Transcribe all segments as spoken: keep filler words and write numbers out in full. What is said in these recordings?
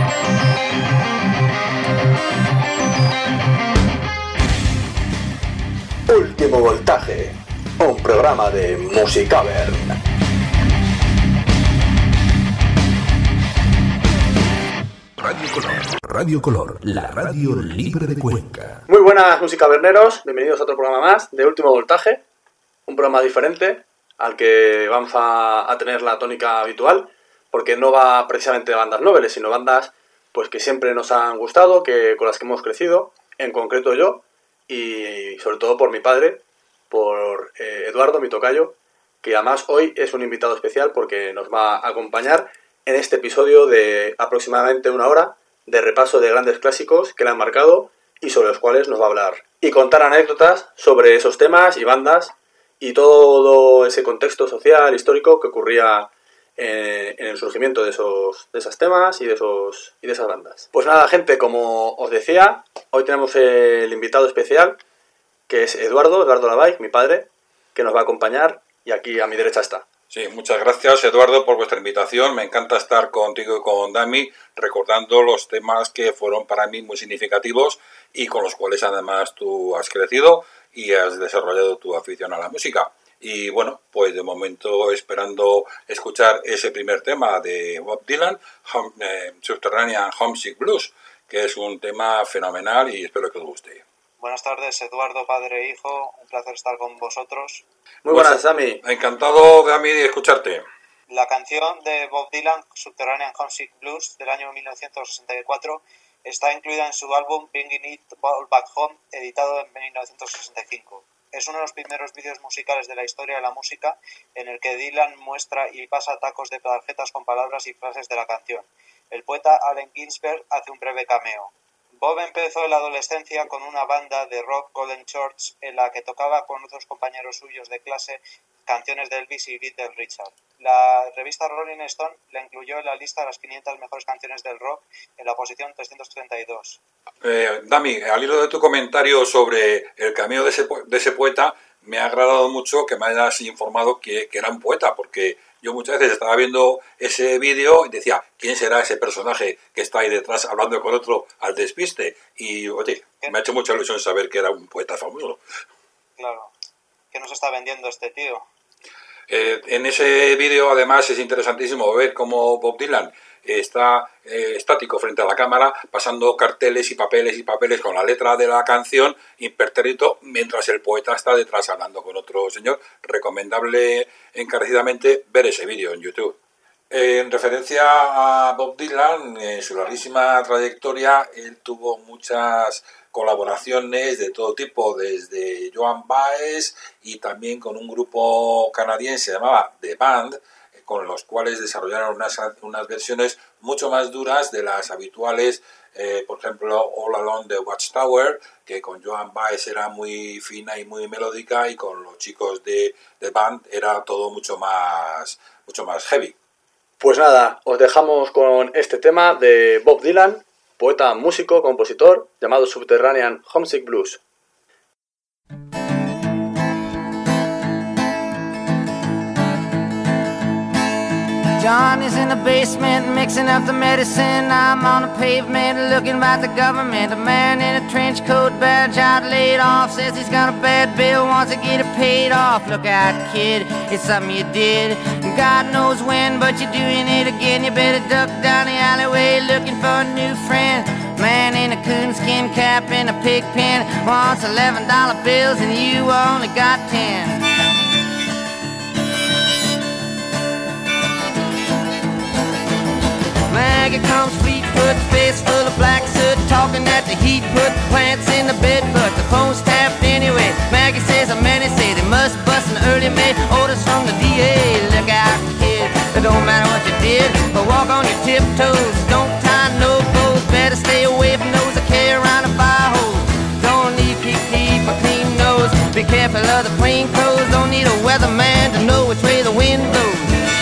Último Voltaje, un programa de Musicavern. Radio Color, Radio Color, la radio libre de Cuenca. Muy buenas musicaverneros, bienvenidos a otro programa más de Último Voltaje, un programa diferente al que vamos a, a tener la tónica habitual, porque no va precisamente de bandas noveles, sino bandas pues que siempre nos han gustado, que con las que hemos crecido, en concreto yo, y sobre todo por mi padre, por eh, Eduardo, mi tocayo, que además hoy es un invitado especial porque nos va a acompañar en este episodio de aproximadamente una hora de repaso de grandes clásicos que le han marcado y sobre los cuales nos va a hablar. Y contar anécdotas sobre esos temas y bandas y todo ese contexto social, histórico que ocurría en, en el surgimiento de esos, de esos temas y de, esos, y de esas bandas. Pues nada, gente, como os decía, hoy tenemos el invitado especial, que es Eduardo, Eduardo Lavay, mi padre, que nos va a acompañar y aquí a mi derecha está. Sí, muchas gracias, Eduardo, por vuestra invitación. Me encanta estar contigo y con Dami recordando los temas que fueron para mí muy significativos y con los cuales además tú has crecido y has desarrollado tu afición a la música. Y bueno, pues de momento esperando escuchar ese primer tema de Bob Dylan, Home, eh, Subterranean Homesick Blues, que es un tema fenomenal y espero que os guste. Buenas tardes, Eduardo, padre e hijo. Un placer estar con vosotros. Muy buenas, Dami. Encantado, Dami, de escucharte. La canción de Bob Dylan, Subterranean Homesick Blues, del año mil novecientos sesenta y cuatro, está incluida en su álbum Bringing It All Back Home, editado en mil novecientos sesenta y cinco. Es uno de los primeros vídeos musicales de la historia de la música en el que Dylan muestra y pasa tacos de tarjetas con palabras y frases de la canción. El poeta Allen Ginsberg hace un breve cameo. Bob empezó en la adolescencia con una banda de rock, Golden Church, en la que tocaba con otros compañeros suyos de clase canciones de Elvis y Little Richard. La revista Rolling Stone la incluyó en la lista de las quinientas mejores canciones del rock en la posición trescientos treinta y dos. Eh, Dami, al hilo de tu comentario sobre el cameo de ese, de ese poeta, me ha agradado mucho que me hayas informado que, que era un poeta, porque yo muchas veces estaba viendo ese vídeo y decía, ¿quién será ese personaje que está ahí detrás hablando con otro al despiste? Y, oye, me ha hecho mucha ilusión saber que era un poeta famoso. Claro. ¿Qué nos está vendiendo este tío? Eh, en ese vídeo, además, es interesantísimo ver cómo Bob Dylan está eh, estático frente a la cámara, pasando carteles y papeles y papeles con la letra de la canción impertérrito, mientras el poeta está detrás hablando con otro señor. Recomendable encarecidamente ver ese vídeo en YouTube. En referencia a Bob Dylan, en su larguísima trayectoria, él tuvo muchas colaboraciones de todo tipo, desde Joan Baez y también con un grupo canadiense llamado The Band, con los cuales desarrollaron unas, unas versiones mucho más duras de las habituales, eh, por ejemplo, All Along the Watchtower, que con Joan Baez era muy fina y muy melódica, y con los chicos de The Band era todo mucho más, mucho más heavy. Pues nada, os dejamos con este tema de Bob Dylan, poeta, músico, compositor, llamado Subterranean Homesick Blues. John is in the basement mixing up the medicine. I'm on the pavement looking at the government. A man in a trench coat, badge out, laid off, says he's got a bad bill, wants to get it paid off. Look out, kid, it's something you did. God knows when, but you're doing it again. You better duck down the alleyway looking for a new friend. Man in a coonskin cap and a pig pen wants eleven dollar bills and you only got ten. Maggie comes fleet-foot, face full of black soot, talking that the heat put the plants in the bed, but the phone's tapped anyway. Maggie says a man say they must bust an early May. Orders from the D A, look out, kid. It don't matter what you did, but walk on your tiptoes. Don't tie no bows, better stay away from those that carry around a fire hose. Don't need to keep a clean nose. Be careful of the plain clothes. Don't need a weatherman to know which way the wind blows.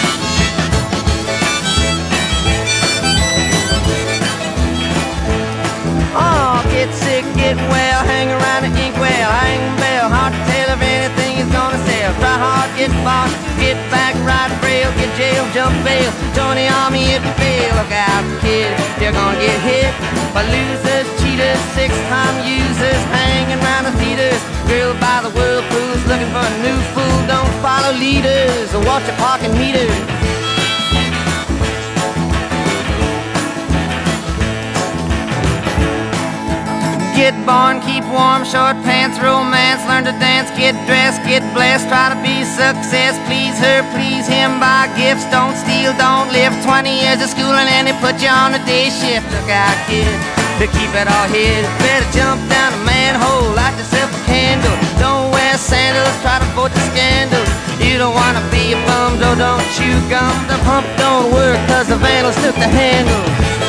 Oh, get sick, get well, hang around the inkwell, hang bell, hard to tell if anything is gonna sell. Try hard, get fought, get back, ride rail, get jail, jump bail, join the army if you fail. Look out, kid, you you're gonna get hit by losers, cheaters, six-time users, hanging around the theaters, grilled by the whirlpools, looking for a new fool. Don't follow leaders or watch your parking meters. Get born, keep warm, short pants, romance, learn to dance, get dressed, get blessed, try to be success, please her, please him, buy gifts, don't steal, don't live, twenty years of schooling and they put you on a day shift. Look out, kid, to keep it all hid, better jump down a manhole, light yourself a candle, don't wear sandals, try to avoid the scandal, you don't wanna be a bum, though don't chew gum, the pump don't work cause the vandals took the handle.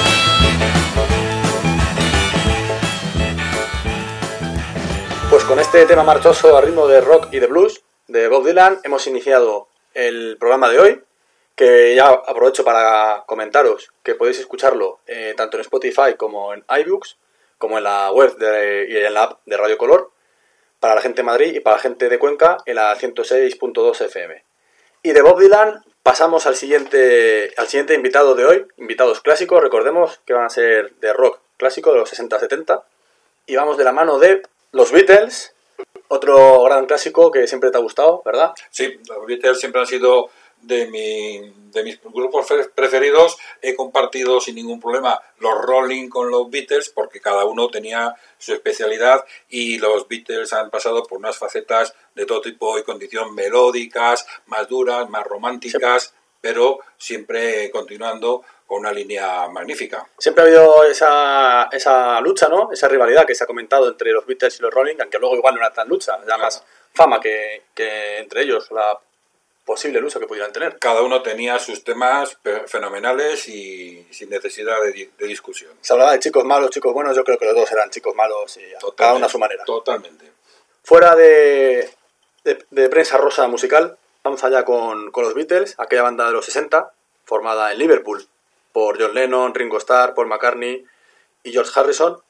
Pues con este tema marchoso a ritmo de rock y de blues de Bob Dylan hemos iniciado el programa de hoy, que ya aprovecho para comentaros que podéis escucharlo eh, tanto en Spotify como en iBooks, como en la web de, y en la app de Radio Color, para la gente de Madrid y para la gente de Cuenca en la ciento seis punto dos F M. Y de Bob Dylan pasamos al siguiente, al siguiente invitado de hoy, invitados clásicos, recordemos que van a ser de rock clásico de los sesenta setenta, y vamos de la mano de los Beatles, otro gran clásico que siempre te ha gustado, ¿verdad? Sí, los Beatles siempre han sido de, mi, de mis grupos preferidos. He compartido sin ningún problema los Rolling con los Beatles porque cada uno tenía su especialidad y los Beatles han pasado por unas facetas de todo tipo y condición, melódicas, más duras, más románticas, sí, pero siempre continuando con una línea magnífica. Siempre ha habido esa, esa lucha, ¿no? Esa rivalidad que se ha comentado entre los Beatles y los Rolling, aunque luego igual no era tan lucha, era claro, más fama que, que entre ellos, la posible lucha que pudieran tener. Cada uno tenía sus temas fenomenales y sin necesidad de, de discusión. Se hablaba de chicos malos, chicos buenos, yo creo que los dos eran chicos malos y cada uno a su manera. Totalmente. Fuera de, de, de prensa rosa musical, vamos allá con, con los Beatles, aquella banda de los sesenta, formada en Liverpool por John Lennon, Ringo Starr, Paul McCartney y George Harrison,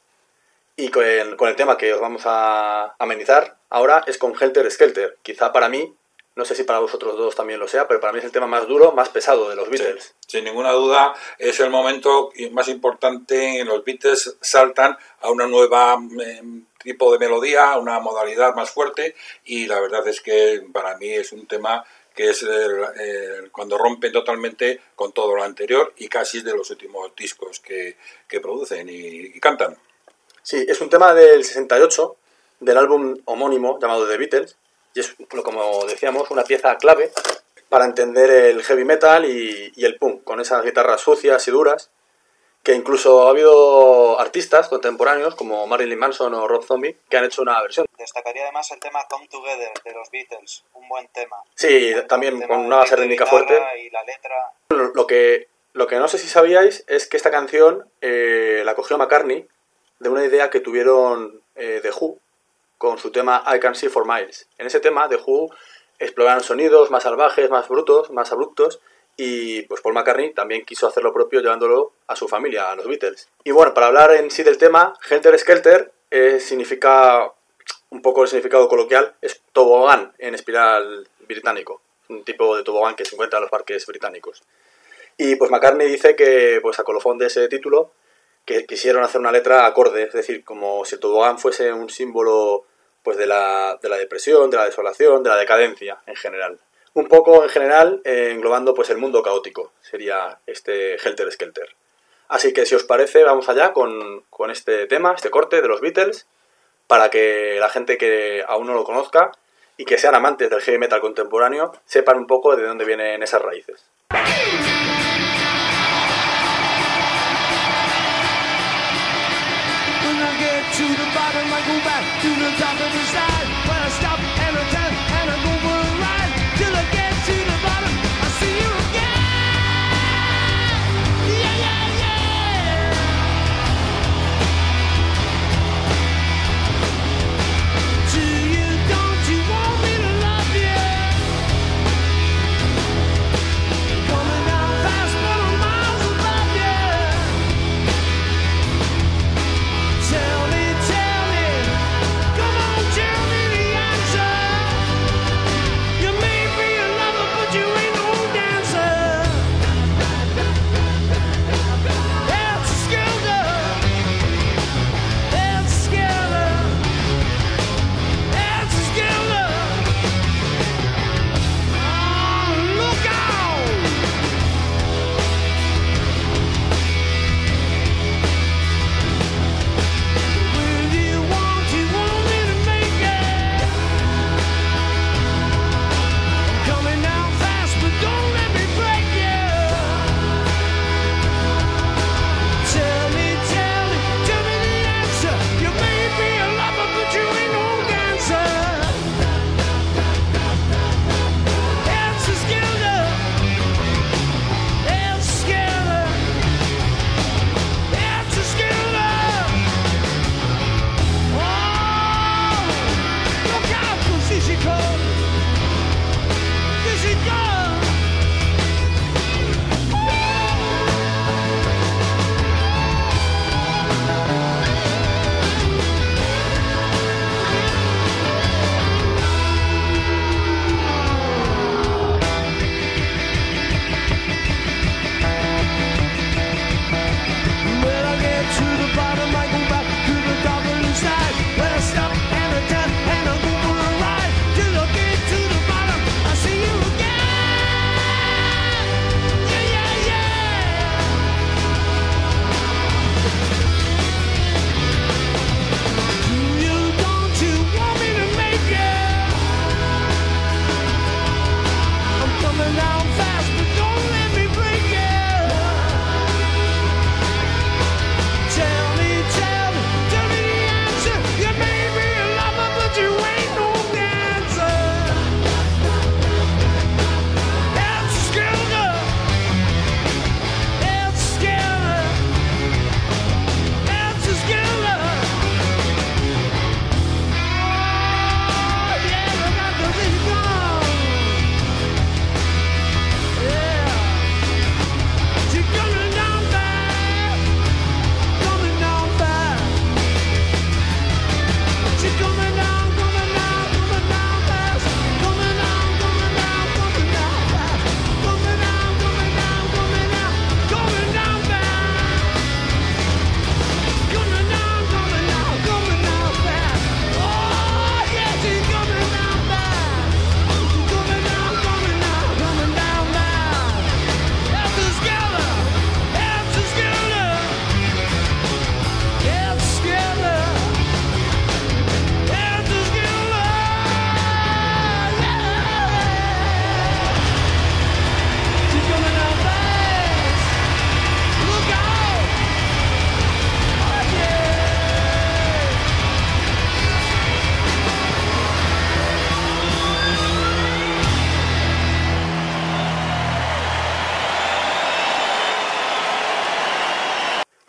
y con el, con el tema que os vamos a amenizar ahora es con Helter Skelter. Quizá para mí, no sé si para vosotros dos también lo sea, pero para mí es el tema más duro, más pesado de los Beatles. Sí, sin ninguna duda es el momento más importante en los Beatles, saltan a una nueva eh, tipo de melodía, a una modalidad más fuerte, y la verdad es que para mí es un tema que es el, el, cuando rompen totalmente con todo lo anterior y casi es de los últimos discos que, que producen y, y cantan. Sí, es un tema del sesenta y ocho, del álbum homónimo llamado The Beatles, y es, como decíamos, una pieza clave para entender el heavy metal y, y el punk, con esas guitarras sucias y duras, que incluso ha habido artistas contemporáneos como Marilyn Manson o Rob Zombie que han hecho una versión. Destacaría además el tema Come Together de los Beatles, un buen tema. Sí, también con una base rítmica fuerte. Y la letra. Lo que, lo que no sé si sabíais es que esta canción eh, la cogió McCartney de una idea que tuvieron eh, The Who con su tema I Can See For Miles. En ese tema The Who exploraron sonidos más salvajes, más brutos, más abruptos, y pues Paul McCartney también quiso hacer lo propio llevándolo a su familia, a los Beatles. Y bueno, para hablar en sí del tema, Helter Skelter eh, significa, un poco el significado coloquial, es tobogán en espiral británico, un tipo de tobogán que se encuentra en los parques británicos. Y pues McCartney dice que pues a colofón de ese título que quisieron hacer una letra acorde, es decir, como si el tobogán fuese un símbolo pues de la, de la depresión, de la desolación, de la decadencia en general. Un poco en general eh, englobando pues el mundo caótico, sería este Helter Skelter. Así que si os parece, vamos allá con, con este tema, este corte de los Beatles, para que la gente que aún no lo conozca y que sean amantes del heavy metal contemporáneo sepan un poco de dónde vienen esas raíces. Tell me, tell me, come on, tell me the answer.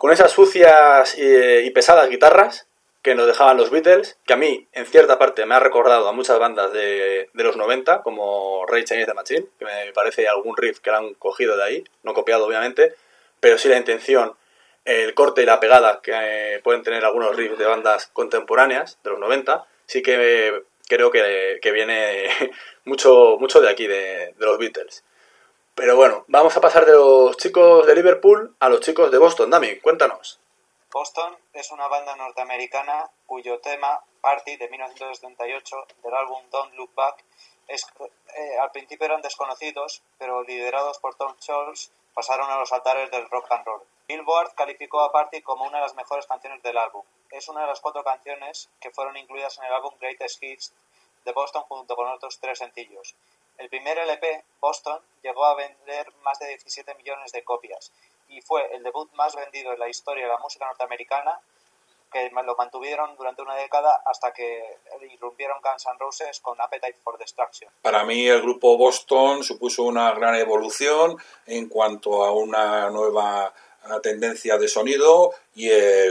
con esas sucias y, y pesadas guitarras que nos dejaban los Beatles, que a mí, en cierta parte, me ha recordado a muchas bandas de, de los noventa, como Rage Against the Machine, que me parece algún riff que lo han cogido de ahí, no copiado obviamente, pero sí la intención, el corte y la pegada que eh, pueden tener algunos riffs de bandas contemporáneas de los noventa, sí que eh, creo que, que viene mucho, mucho de aquí, de, de los Beatles. Pero bueno, vamos a pasar de los chicos de Liverpool a los chicos de Boston. Dami, cuéntanos. Boston es una banda norteamericana cuyo tema, Party, de mil novecientos setenta y ocho, del álbum Don't Look Back, es, eh, al principio eran desconocidos, pero liderados por Tom Scholz, pasaron a los altares del rock and roll. Billboard calificó a Party como una de las mejores canciones del álbum. Es una de las cuatro canciones que fueron incluidas en el álbum Greatest Hits de Boston junto con otros tres sencillos. El primer L P, Boston, llegó a vender más de diecisiete millones de copias y fue el debut más vendido en la historia de la música norteamericana, que lo mantuvieron durante una década hasta que irrumpieron Guns N' Roses con Appetite for Destruction. Para mí el grupo Boston supuso una gran evolución en cuanto a una nueva tendencia de sonido, y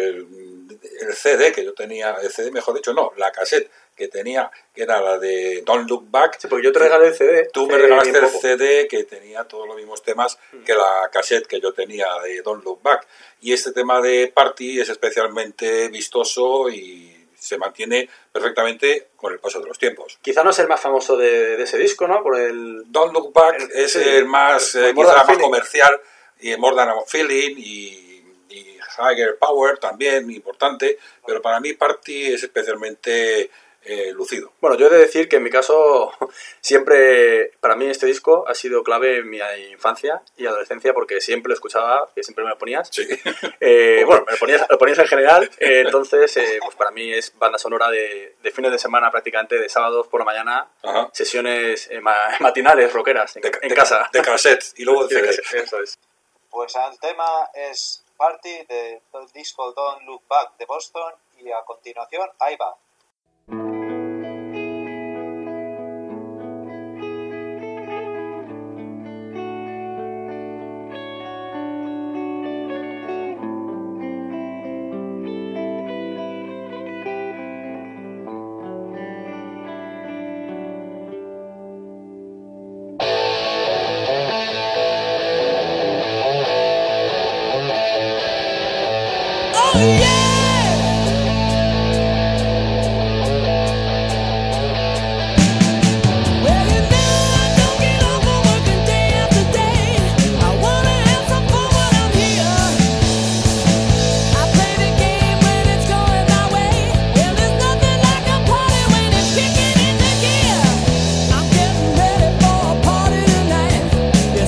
el, el C D que yo tenía, el C D mejor dicho, no, la cassette que tenía, que era la de Don't Look Back. Sí, porque yo te regalé el C D. Tú me regalaste el C D que tenía todos los mismos temas que la cassette que yo tenía de Don't Look Back. Y este tema de Party es especialmente vistoso y se mantiene perfectamente con el paso de los tiempos. Quizá no es el más famoso de, de ese disco, ¿no? Por el Don't Look Back el, es sí, el más, el, eh, quizá más comercial, y More Than a Feeling, y, y Higher Power también, importante, pero para mí Party es especialmente eh, lucido. Bueno, yo he de decir que en mi caso siempre, para mí este disco ha sido clave en mi infancia y adolescencia, porque siempre lo escuchaba, que siempre me lo ponías. Sí. Eh, bueno, me lo ponías, lo ponías en general, eh, entonces eh, pues para mí es banda sonora de, de fines de semana prácticamente, de sábados por la mañana. Ajá. Sesiones eh, matinales, rockeras, en, de, en de, casa. De cassette y luego de C D. Sí, eso es. Pues el tema es Party del disco Don't Look Back de Boston, y a continuación, ahí va.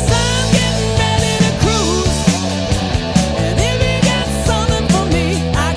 I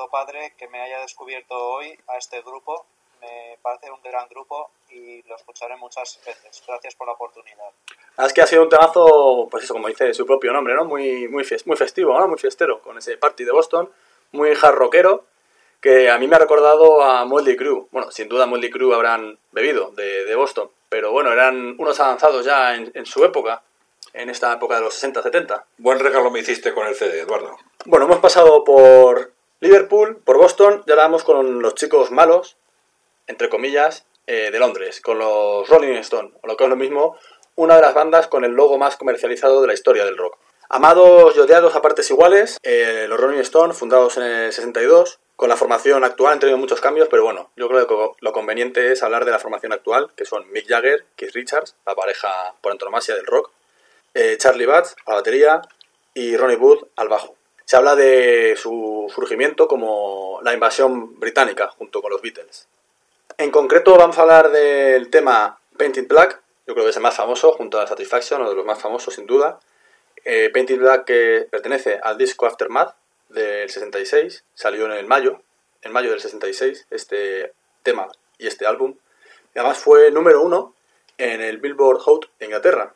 padre que me haya descubierto hoy a este grupo. Me parece un gran grupo y lo escucharé muchas veces. Gracias por la oportunidad. Es que ha sido un temazo, pues eso, como dice su propio nombre, ¿no? Muy, muy, fiest, muy festivo, ¿no? Muy fiestero, con ese Party de Boston, muy hard rockero, que a mí me ha recordado a Motley Crue. Bueno, sin duda Motley Crue habrán bebido de, de Boston, pero bueno, eran unos avanzados ya en, en su época, en esta época de los sesenta setenta. Buen regalo me hiciste con el C D, Eduardo. Bueno, hemos pasado por Liverpool, por Boston, y ahora vamos con los chicos malos, entre comillas, eh, de Londres, con los Rolling Stones, o lo que es lo mismo, una de las bandas con el logo más comercializado de la historia del rock. Amados y odiados a partes iguales, eh, los Rolling Stones, fundados en el sesenta y dos, con la formación actual han tenido muchos cambios, pero bueno, yo creo que lo conveniente es hablar de la formación actual, que son Mick Jagger, Keith Richards, la pareja por antonomasia del rock, eh, Charlie Watts a la batería y Ronnie Wood al bajo. Se habla de su surgimiento como la invasión británica junto con los Beatles. En concreto vamos a hablar del tema Painted Black, yo creo que es el más famoso, junto a Satisfaction, uno de los más famosos sin duda. Eh, Painted Black, que pertenece al disco Aftermath del sesenta y seis, salió en el mayo, en mayo del sesenta y seis, este tema y este álbum. Y además fue número uno en el Billboard Hot de Inglaterra.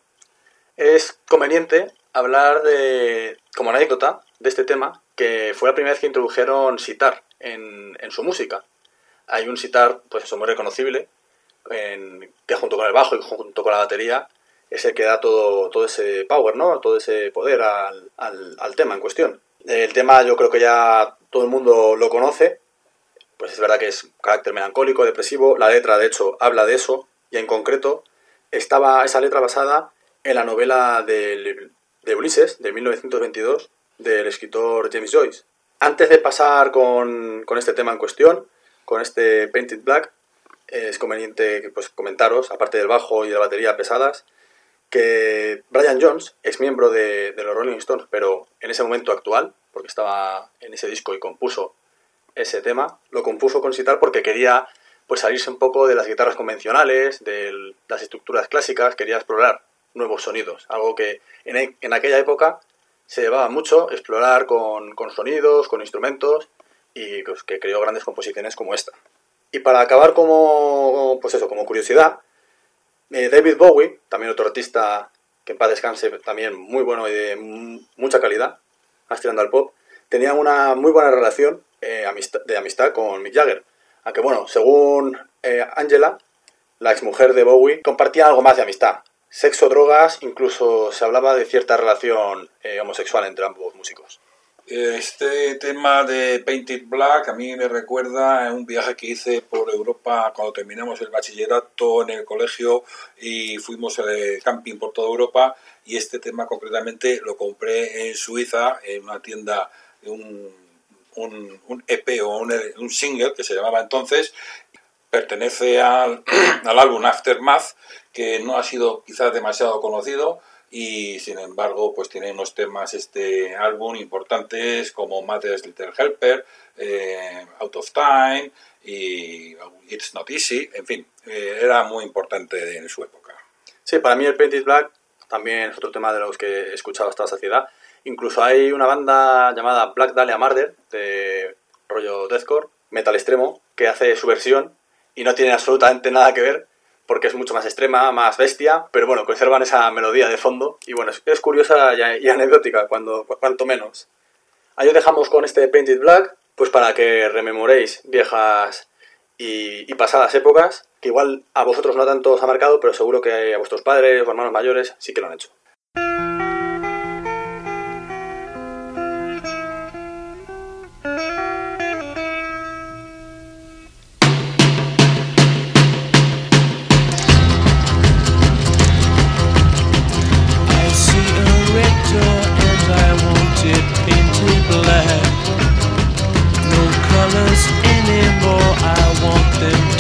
Es conveniente hablar de, como anécdota de este tema, que fue la primera vez que introdujeron sitar en, en su música. Hay un sitar, pues eso, muy reconocible, en, que junto con el bajo y junto con la batería es el que da todo, todo ese power, ¿no? Todo ese poder al, al, al tema en cuestión. El tema yo creo que ya todo el mundo lo conoce, pues es verdad que es carácter melancólico, depresivo, la letra de hecho habla de eso, y en concreto estaba esa letra basada en la novela de, de Ulises, de mil novecientos veintidós, del escritor James Joyce. Antes de pasar con, con este tema en cuestión, con este Painted Black, es conveniente pues, comentaros, aparte del bajo y de la batería pesadas, que Brian Jones, ex miembro de, de los Rolling Stones, pero en ese momento actual, porque estaba en ese disco y compuso ese tema, lo compuso con sitar porque quería pues, salirse un poco de las guitarras convencionales, de las estructuras clásicas, quería explorar nuevos sonidos, algo que en, en aquella época se llevaba mucho, explorar con, con sonidos, con instrumentos, y pues, que creó grandes composiciones como esta. Y para acabar como, pues eso, como curiosidad, eh, David Bowie, también otro artista que en paz descanse, también muy bueno y de m- mucha calidad, más tirando al pop, tenía una muy buena relación eh, amistad, de amistad con Mick Jagger. Aunque bueno, según eh, Angela, la exmujer de Bowie, compartían algo más de amistad. Sexo, drogas, incluso se hablaba de cierta relación eh, homosexual entre ambos músicos. Este tema de Painted Black a mí me recuerda a un viaje que hice por Europa cuando terminamos el bachillerato en el colegio y fuimos de camping por toda Europa, y este tema concretamente lo compré en Suiza en una tienda, un, un, un E P o un, un single que se llamaba entonces. Pertenece al, al álbum Aftermath, que no ha sido quizás demasiado conocido, y sin embargo pues tiene unos temas este álbum importantes como Mother's Little Helper, eh, Out of Time y It's Not Easy, en fin, eh, era muy importante en su época. Sí, para mí el Painted Black también es otro tema de los que he escuchado hasta la saciedad. Incluso hay una banda llamada Black Dahlia Murder, de rollo deathcore, metal extremo, que hace su versión y no tiene absolutamente nada que ver, porque es mucho más extrema, más bestia, pero bueno, conservan esa melodía de fondo, y bueno, es, es curiosa y, y anecdótica, cuando, cuanto menos. Ahí os dejamos con este Painted Black, pues para que rememoréis viejas y, y pasadas épocas, que igual a vosotros no tanto os ha marcado, pero seguro que a vuestros padres o hermanos mayores sí que lo han hecho.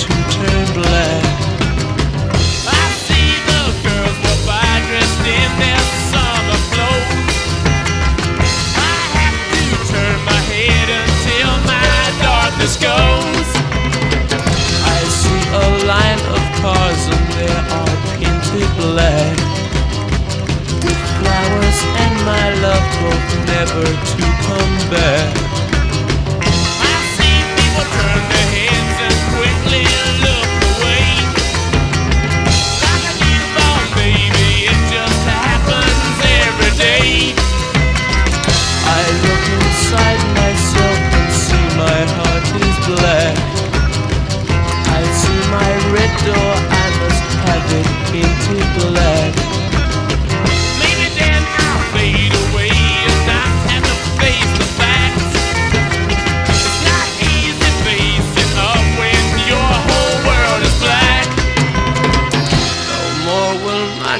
Them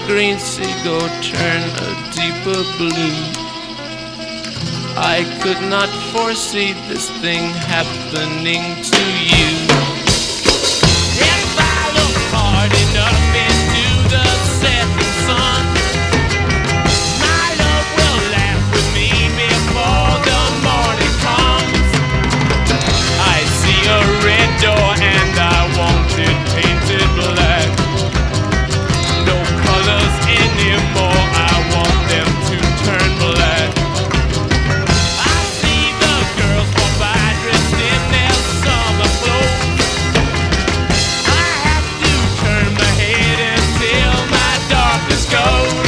green seagull turn a deeper blue. I could not foresee this thing happening to you. If I look hard enough into the setting sun, my love will laugh with me before the morning comes. I see a red door and I want it painted black. No colors anymore, I want them to turn black. I see the girls walk by dressed in their summer clothes. I have to turn my head until my darkness goes.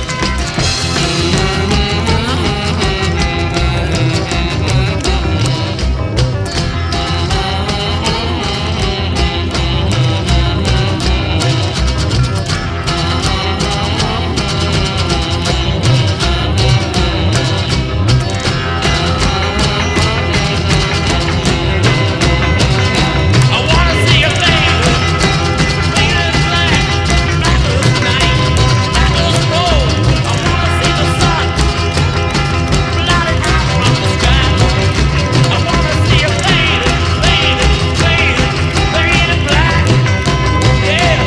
I wanna see a fade, fade as black, black as night, black as gold. I wanna see the sun, blotted out from the sky. I wanna see a fade, fade, fade, fade as black, yeah.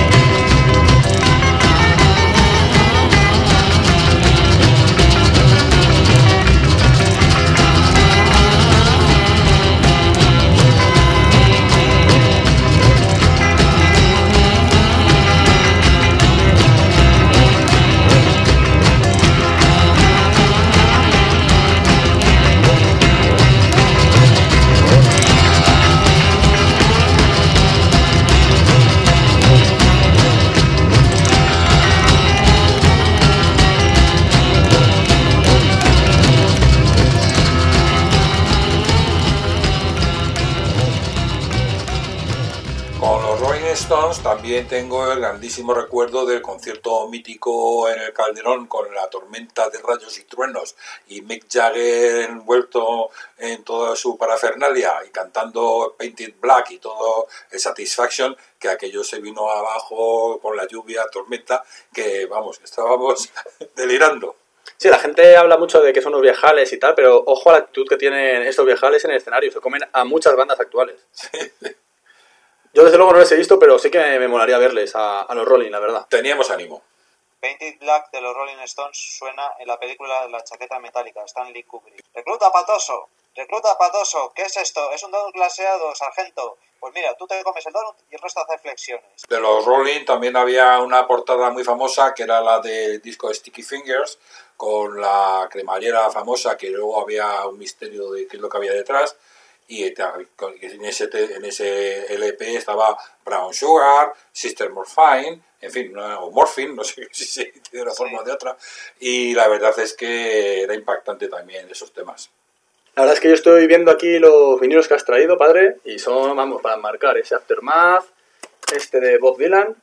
Con los Rolling Stones también tengo el grandísimo recuerdo del concierto mítico en el Calderón con la tormenta de rayos y truenos y Mick Jagger envuelto en toda su parafernalia y cantando Painted Black y todo el Satisfaction, que aquello se vino abajo con la lluvia, tormenta, que vamos, estábamos delirando. Sí, la gente habla mucho de que son unos viejales y tal, pero ojo a la actitud que tienen estos viejales en el escenario. Se comen a muchas bandas actuales. Yo desde luego no les he visto, pero sí que me molaría verles a, a los Rolling, la verdad. Teníamos ánimo. Painted Black de los Rolling Stones suena en la película La chaqueta metálica, Stanley Kubrick. ¡Recluta patoso! ¡Recluta patoso! ¿Qué es esto? ¿Es un donut glaseado, sargento? Pues mira, tú te comes el donut y el resto hace flexiones. De los Rolling también había una portada muy famosa que era la del disco de Sticky Fingers, con la cremallera famosa, que luego había un misterio de qué es lo que había detrás. Y en ese, en ese L P estaba Brown Sugar, Sister Morphine, en fin, o Morphine, no sé si se dice de una forma o de otra. Y la verdad es que era impactante también esos temas. La verdad es que yo estoy viendo aquí los vinilos que has traído, padre, y son, vamos, para marcar ese Aftermath, este de Bob Dylan,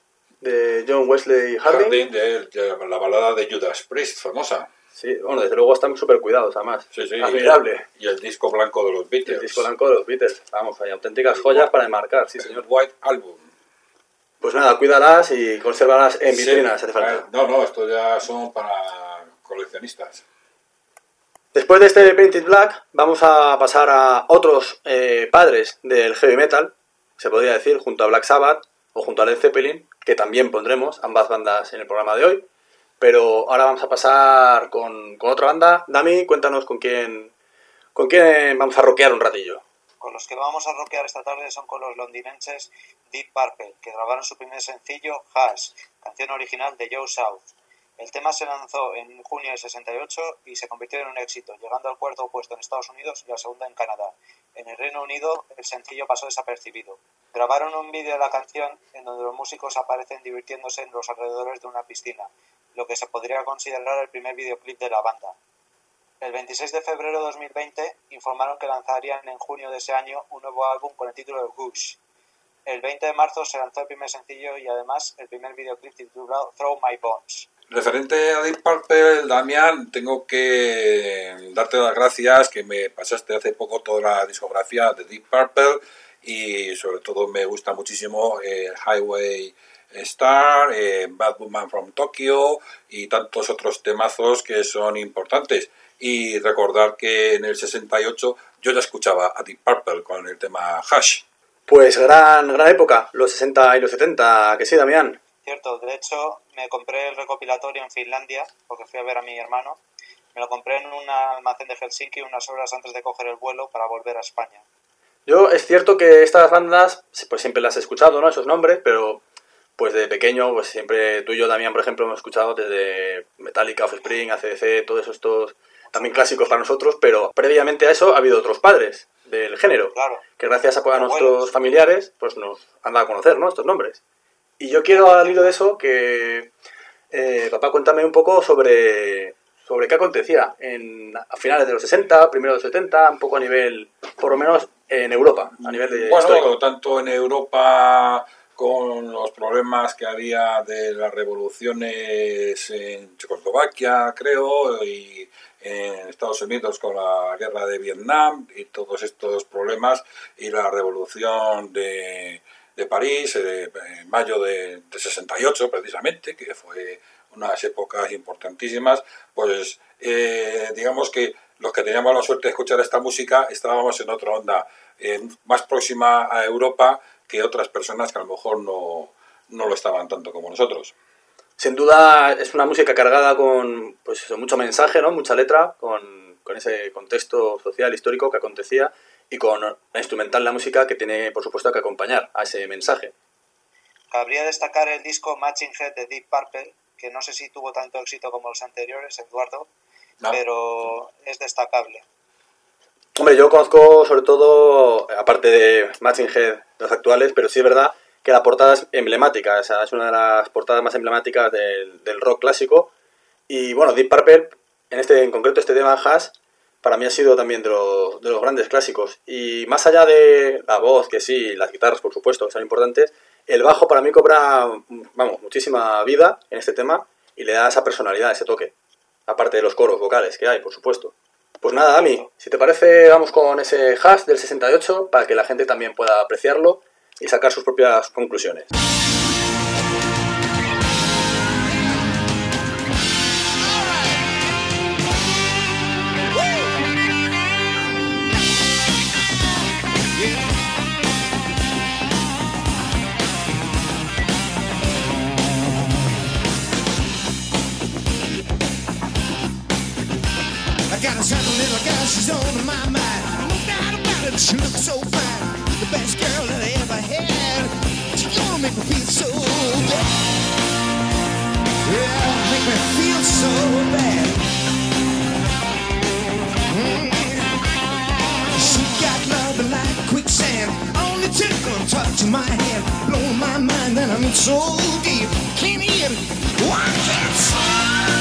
de John Wesley Harding. Harding, de, de la balada de Judas Priest, famosa. Sí, bueno, desde luego están súper cuidados, además. Sí, sí. Admirable. Y el disco blanco de los Beatles. El disco blanco de los Beatles. Vamos, hay auténticas joyas para enmarcar, sí, señor. White Album. Pues nada, cuídalas y consérvalas en vitrinas, Sí, hace falta. no, no, estos ya son para coleccionistas. Después de este Painted Black, vamos a pasar a otros eh, padres del heavy metal, se podría decir, junto a Black Sabbath o junto a Led Zeppelin, que también pondremos ambas bandas en el programa de hoy. Pero ahora vamos a pasar con, con otra banda. Dami, cuéntanos con quién, con quién vamos a rockear un ratillo. Con los que vamos a rockear esta tarde son con los londinenses Deep Purple, que grabaron su primer sencillo, Hush, canción original de Joe South. El tema se lanzó en junio del sesenta y ocho y se convirtió en un éxito, llegando al cuarto puesto en Estados Unidos y al segundo en Canadá. En el Reino Unido, el sencillo pasó desapercibido. Grabaron un vídeo de la canción en donde los músicos aparecen divirtiéndose en los alrededores de una piscina, lo que se podría considerar el primer videoclip de la banda. El veintiséis de febrero de dos mil veinte informaron que lanzarían en junio de ese año un nuevo álbum con el título de Hush. El veinte de marzo se lanzó el primer sencillo y además el primer videoclip titulado Throw My Bones. Referente a Deep Purple, Damián, tengo que darte las gracias que me pasaste hace poco toda la discografía de Deep Purple y sobre todo me gusta muchísimo el Highway Star, eh, Bad Woman from Tokyo y tantos otros temazos que son importantes. Y recordar que en el sesenta y ocho yo ya escuchaba a Deep Purple con el tema Hush. Pues gran, gran época, los sesenta y los setenta, que sí, Damián. Cierto, de hecho me compré el recopilatorio en Finlandia porque fui a ver a mi hermano. Me lo compré en un almacén de Helsinki unas horas antes de coger el vuelo para volver a España. Yo, es cierto que estas bandas, pues siempre las he escuchado, ¿no? Esos nombres, pero pues de pequeño, pues siempre tú y yo, Damián, por ejemplo, hemos escuchado desde Metallica, Offspring, A C D C, todos estos también clásicos para nosotros, pero previamente a eso ha habido otros padres del género, claro, que gracias a, a nuestros abuelos. familiares pues nos han dado a conocer, ¿no? Estos nombres. Y yo quiero, al hilo de eso, que eh, papá, cuéntame un poco sobre, sobre qué acontecía en, a finales de los sesenta, primero de los setenta, un poco a nivel, por lo menos en Europa, a nivel de Bueno, histórico. tanto en Europa con los problemas que había de las revoluciones en Checoslovaquia, creo, y en Estados Unidos con la guerra de Vietnam y todos estos problemas, y la revolución de, de París eh, en mayo de, de sesenta y ocho precisamente, que fue unas épocas importantísimas, pues eh, digamos que los que teníamos la suerte de escuchar esta música estábamos en otra onda, eh, más próxima a Europa que otras personas que a lo mejor no, no lo estaban tanto como nosotros. Sin duda es una música cargada con pues eso, mucho mensaje, ¿no? Mucha letra, con, con ese contexto social, histórico que acontecía, y con la instrumental, la música, que tiene, por supuesto, que acompañar a ese mensaje. Cabría destacar el disco Matching Head de Deep Purple, que no sé si tuvo tanto éxito como los anteriores, Eduardo, no. pero es destacable. Hombre, yo conozco sobre todo, aparte de Matching Head, los actuales, pero sí es verdad que la portada es emblemática, o sea, es una de las portadas más emblemáticas del, del rock clásico. Y bueno, Deep Purple, en este en concreto este tema Hush, para mí ha sido también de los, de los grandes clásicos. Y más allá de la voz, que sí, las guitarras, por supuesto, que son importantes, el bajo para mí cobra, vamos, muchísima vida en este tema y le da esa personalidad, ese toque. Aparte de los coros vocales que hay, por supuesto. Pues nada, Dami, si te parece, vamos con ese Hush del sesenta y ocho para que la gente también pueda apreciarlo y sacar sus propias conclusiones. I got a certain little girl, she's on my mind. No doubt about it, she looks so fine. The best girl that I ever had. She's gonna make me feel so bad. Yeah, make me feel so bad. Mm. She got love like quicksand. Only tickle and touch my hand. Blow my mind and I'm in so deep. Can't hear it. Oh, I can't sleep.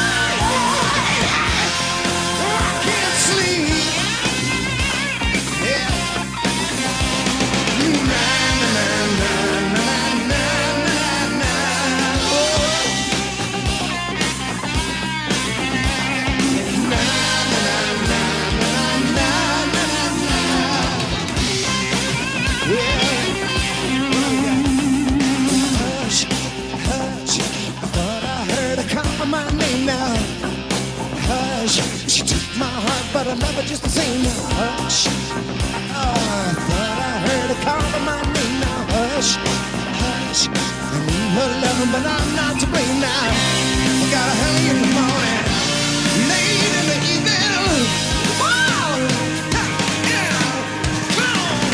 She took my heart, but I love her just the same. Hush. Oh, I thought I heard her calling my name now. Hush, hush. I need her loving, but I'm not to blame now. I got her early in the morning, late in the evening. Whoa! Yeah! Come on!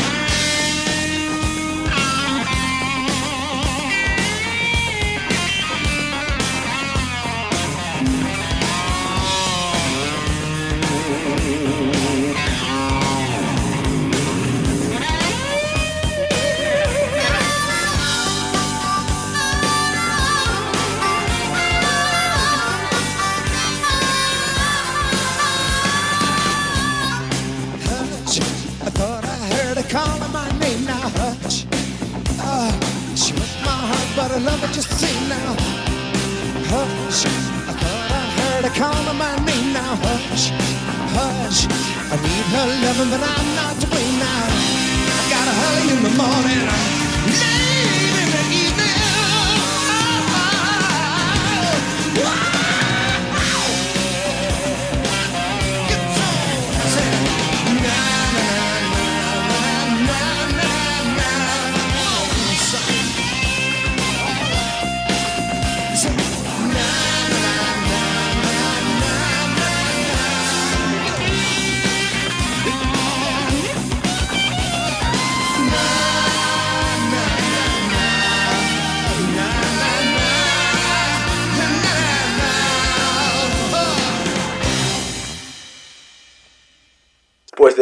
Calling my name now, hush. Uh, she broke my heart, but I love her just the same now. Hush. I thought I heard her calling my name now, hush. Hush. I need her loving, but I'm not to blame now. I got her early in the morning, late in the evening.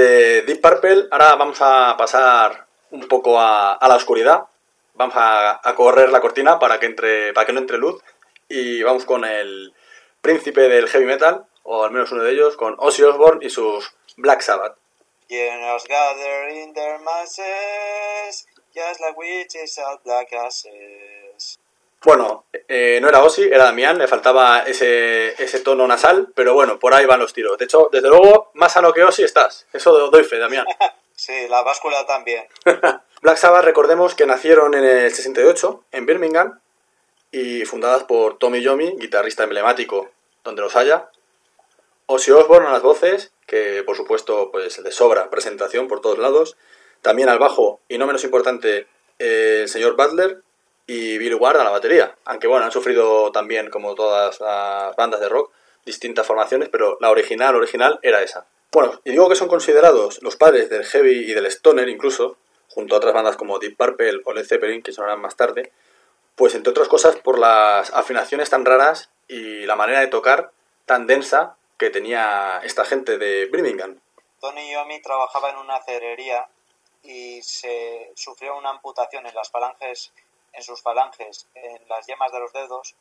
de Deep Purple, ahora vamos a pasar un poco a, a la oscuridad. Vamos a, a correr la cortina para que entre, para que no entre luz. Y vamos con el príncipe del heavy metal, o al menos uno de ellos, con Ozzy Osbourne y sus Black Sabbath. Yearners gather in their masses, just like witches out black asses. Bueno, eh, no era Ozzy, era Damián, le faltaba ese, ese tono nasal, pero bueno, por ahí van los tiros. De hecho, desde luego, más sano que Ozzy estás. Eso doy fe, Damián. Sí, la báscula también. Black Sabbath, recordemos que nacieron en el sesenta y ocho, en Birmingham, y fundadas por Tommy Iommi, guitarrista emblemático donde los haya, Ozzy Osbourne a las voces, que por supuesto pues de sobra presentación por todos lados, también al bajo, y no menos importante, eh, el señor Butler, y Bill Ward a la batería, aunque bueno, han sufrido también, como todas las bandas de rock, distintas formaciones, pero la original, original era esa. Bueno, y digo que son considerados los padres del heavy y del stoner incluso, junto a otras bandas como Deep Purple o Led Zeppelin, que sonarán más tarde, pues entre otras cosas por las afinaciones tan raras y la manera de tocar tan densa que tenía esta gente de Birmingham. Tony Iommi trabajaba en una cerería y se sufrió una amputación en las falanges, en sus falanges, en las yemas de los dedos,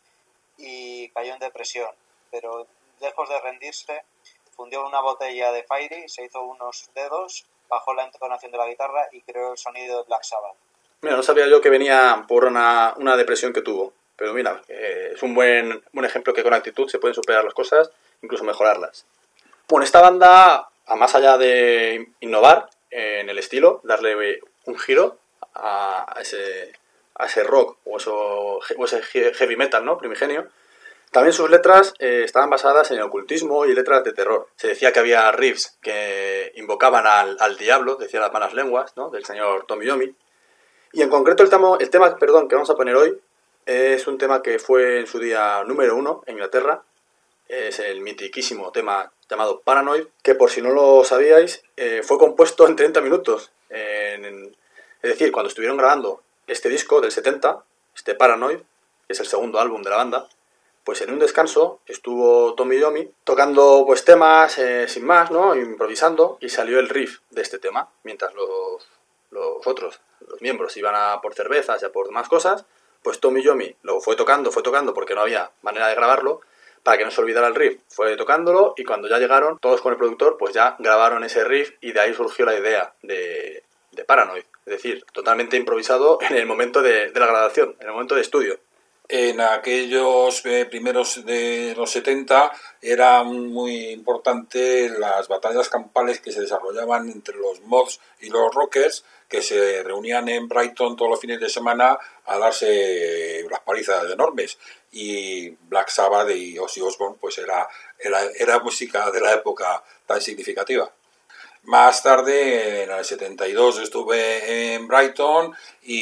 y cayó en depresión. Pero lejos de rendirse, fundió una botella de Fairy, se hizo unos dedos, bajó la entonación de la guitarra y creó el sonido de Black Sabbath. Mira, no sabía yo que venía por una, una depresión que tuvo, pero mira, eh, es un buen, buen ejemplo que con actitud se pueden superar las cosas, incluso mejorarlas. Bueno, esta banda, a más allá de innovar en el estilo, darle un giro a, a, ese, a ese rock o, eso, o ese heavy metal, ¿no?, primigenio, también sus letras eh, estaban basadas en el ocultismo y letras de terror. Se decía que había riffs que invocaban al, al diablo, decían las malas lenguas, ¿no?, del señor Tommy Iommi. Y en concreto el tema, el tema perdón, que vamos a poner hoy es un tema que fue en su día número uno en Inglaterra. Es el mitiquísimo tema llamado Paranoid, que por si no lo sabíais, eh, fue compuesto en treinta minutos. En, en, es decir, cuando estuvieron grabando este disco del setenta, este Paranoid, que es el segundo álbum de la banda, pues en un descanso estuvo Tommy Iommi tocando pues temas eh, sin más, ¿no?, improvisando, y salió el riff de este tema, mientras los, los otros, los miembros, iban a por cervezas y a por más cosas, pues Tommy Iommi lo fue tocando, fue tocando porque no había manera de grabarlo, para que no se olvidara el riff, fue tocándolo, y cuando ya llegaron, todos con el productor, pues ya grabaron ese riff, y de ahí surgió la idea de, de Paranoid, es decir, totalmente improvisado en el momento de, de la grabación, en el momento de estudio. En aquellos eh, primeros de los setenta era muy importante las batallas campales que se desarrollaban entre los mods y los rockers, que se reunían en Brighton todos los fines de semana a darse las palizas enormes. Y Black Sabbath y Ozzy Osbourne pues era, era, era música de la época tan significativa. Más tarde, en el setenta y dos, estuve en Brighton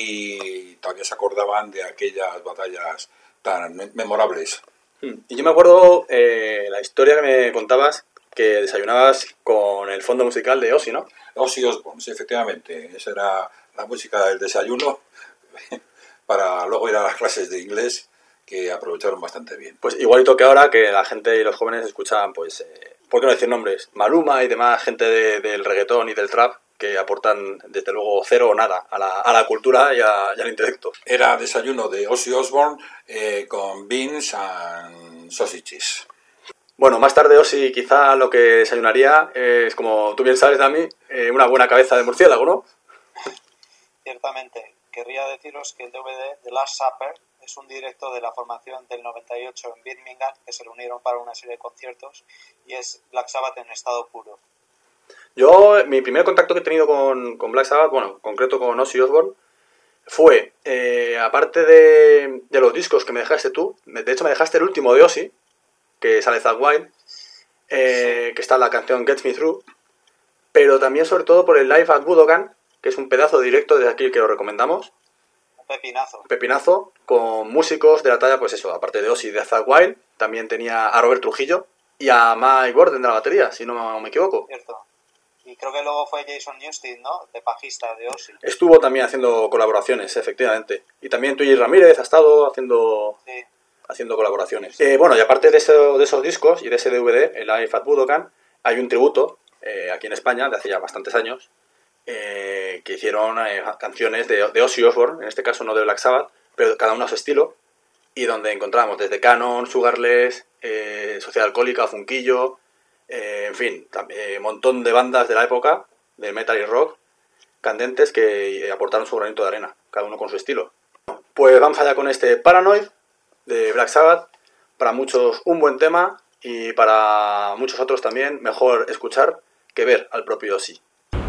y todavía se acordaban de aquellas batallas tan memorables. Y yo me acuerdo eh, la historia que me contabas, que desayunabas con el fondo musical de Ozzy, ¿no? Ozzy Osbourne, sí, efectivamente. Esa era la música del desayuno para luego ir a las clases de inglés, que aprovecharon bastante bien. Pues igualito que ahora, que la gente y los jóvenes escuchan, pues... Eh, ¿por qué no decir nombres? Maluma y demás gente de, del reggaetón y del trap, que aportan desde luego cero o nada a la, a la cultura y, a, y al intelecto. Era desayuno de Ozzy Osbourne eh, con beans and sausages. Bueno, más tarde Ozzy quizá lo que desayunaría es, como tú bien sabes, Dami, eh, una buena cabeza de murciélago, ¿no? Ciertamente. Querría deciros que el D V D The Last Supper es un directo de la formación del noventa y ocho en Birmingham, que se reunieron para una serie de conciertos, y es Black Sabbath en estado puro. Yo, mi primer contacto que he tenido con, con Black Sabbath, bueno, en concreto con Ozzy Osbourne, fue, eh, aparte de, de los discos que me dejaste tú, de hecho me dejaste el último de Ozzy, que sale Zakk Wylde, eh, sí. que está la canción Get Me Through, pero también sobre todo por el Live at Budokan, que es un pedazo de directo desde aquí que lo recomendamos. Pepinazo. Pepinazo, con músicos de la talla, pues eso, aparte de Ozzy y de Zakk Wylde, también tenía a Robert Trujillo y a Mike Gordon de la batería, si no me equivoco. Cierto. Y creo que luego fue Jason Newsted, ¿no?, de bajista de Ozzy. Estuvo también haciendo colaboraciones, efectivamente. Y también Twiggy Ramírez ha estado haciendo, sí. haciendo colaboraciones. Eh, bueno, y aparte de, eso, de esos discos y de ese D V D, el Live at Budokan, hay un tributo eh, aquí en España, de hace ya bastantes años, eh, que hicieron eh, canciones de, de Ozzy Osbourne, en este caso no de Black Sabbath, pero cada uno a su estilo, y donde encontramos desde Cannon, Sugarless, eh, Sociedad Alcohólica, Funquillo, eh, en fin, un eh, montón de bandas de la época, de metal y rock, candentes que aportaron su granito de arena, cada uno con su estilo. Pues vamos allá con este Paranoid de Black Sabbath, para muchos un buen tema y para muchos otros también mejor escuchar que ver al propio Ozzy.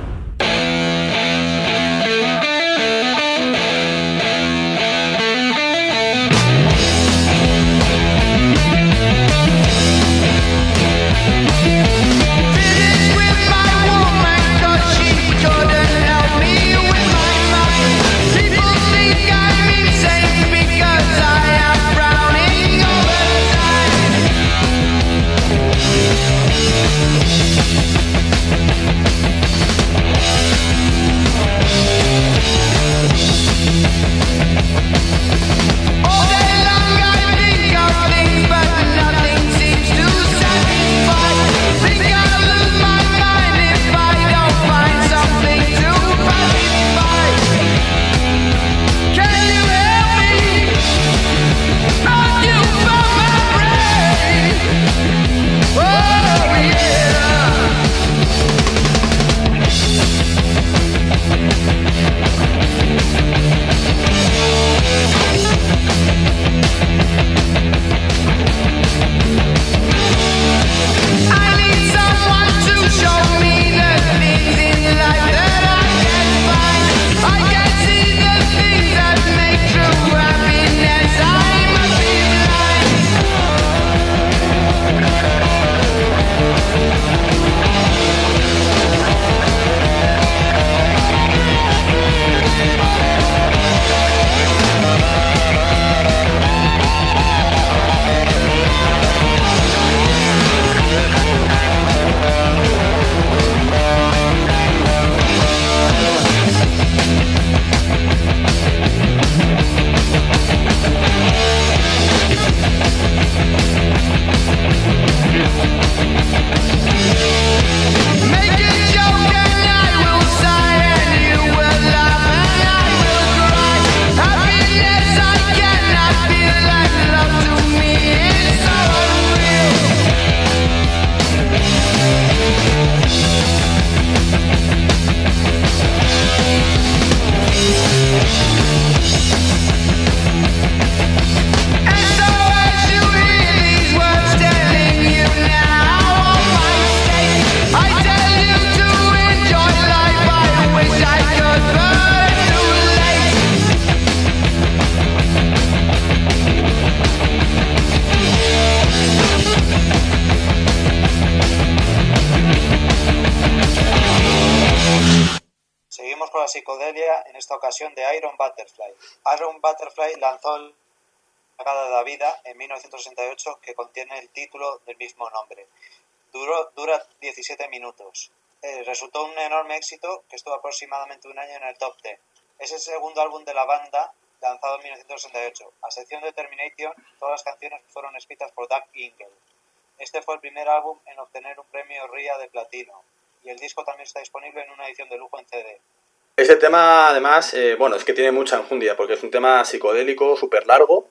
Psicodelia, en esta ocasión de Iron Butterfly. Iron Butterfly lanzó la Sagrada da Vida en mil novecientos sesenta y ocho, que contiene el título del mismo nombre. Duró, dura diecisiete minutos. Eh, resultó un enorme éxito que estuvo aproximadamente un año en el top diez. Es el segundo álbum de la banda, lanzado en mil novecientos sesenta y ocho. A excepción de Termination, todas las canciones fueron escritas por Doug Ingle. Este fue el primer álbum en obtener un premio R I A de platino, y el disco también está disponible en una edición de lujo en C D. Este tema, además, eh, bueno, es que tiene mucha enjundia, porque es un tema psicodélico, súper largo,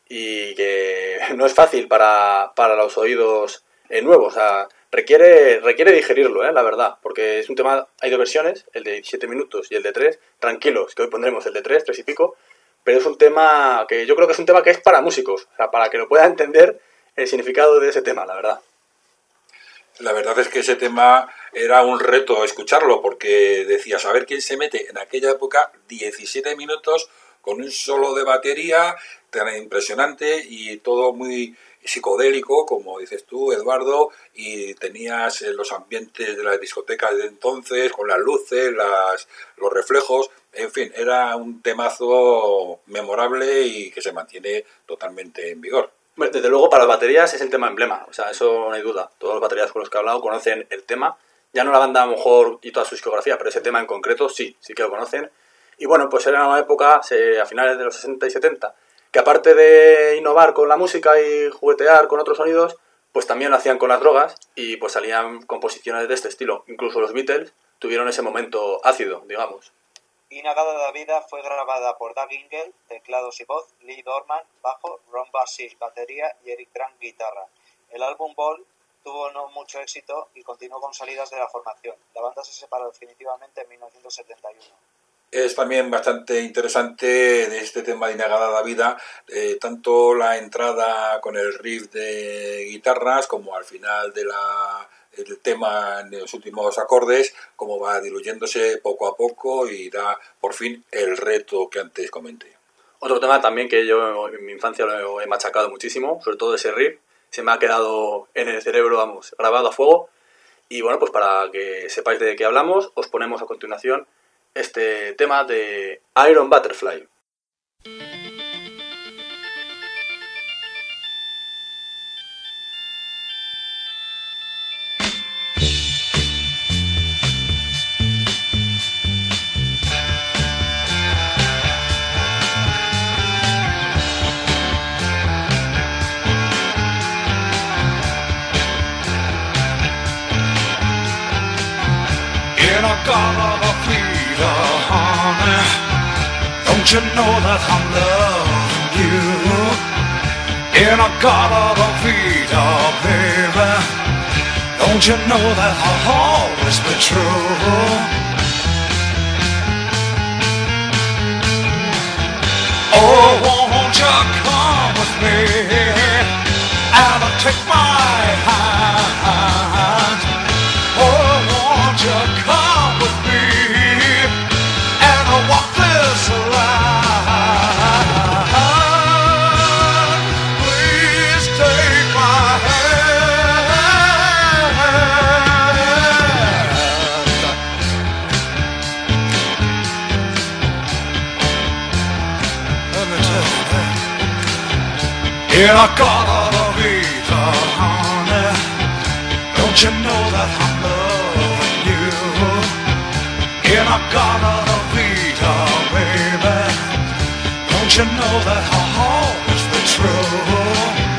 y que no es fácil para, para los oídos eh, nuevos. O sea, requiere, requiere digerirlo, eh, la verdad, porque es un tema, hay dos versiones, el de diecisiete minutos y el de tres, tranquilos, que hoy pondremos el de tres, tres y pico, pero es un tema que yo creo que es un tema que es para músicos, o sea, para que lo puedan entender el significado de ese tema, la verdad. La verdad es que ese tema era un reto escucharlo, porque decías, a ver quién se mete en aquella época diecisiete minutos con un solo de batería tan impresionante y todo muy psicodélico, como dices tú, Eduardo, y tenías los ambientes de las discotecas de entonces, con las luces, las, los reflejos, en fin, era un temazo memorable y que se mantiene totalmente en vigor. Desde luego, para las baterías es el tema emblema, o sea, eso no hay duda. Todos los baterías con los que he hablado conocen el tema, ya no la banda a lo mejor y toda su discografía, pero ese tema en concreto sí, sí que lo conocen. Y bueno, pues era una época, a finales de los sesenta y setenta, que aparte de innovar con la música y juguetear con otros sonidos, pues también lo hacían con las drogas y pues salían composiciones de este estilo. Incluso los Beatles tuvieron ese momento ácido, digamos. Inagada da Vida fue grabada por Doug Ingle, teclados y voz, Lee Dorman, bajo, Ron Basil, batería y Eric Grant, guitarra. El álbum Ball tuvo no mucho éxito y continuó con salidas de la formación. La banda se separó definitivamente en mil novecientos setenta y uno. Es también bastante interesante de este tema de Inagada da Vida, eh, tanto la entrada con el riff de guitarras como al final de la, el tema en los últimos acordes, como va diluyéndose poco a poco y da por fin el reto que antes comenté. Otro tema también que yo en mi infancia lo he machacado muchísimo, sobre todo ese riff, se me ha quedado en el cerebro, vamos, grabado a fuego. Y bueno, pues para que sepáis de qué hablamos, os ponemos a continuación este tema de Iron Butterfly. In a garden of freedom, honey, don't you know that I'm loving you? In a garden of freedom, baby, don't you know that I'll always be true? Oh, won't you come with me and take my hand? Oh, won't you come with me and walk this line? Please take my hand. Let me tell you, in a garden of Eden, honey, don't you know that I'm loving you? In a garden of Eden, baby, don't you know that I'll always be true?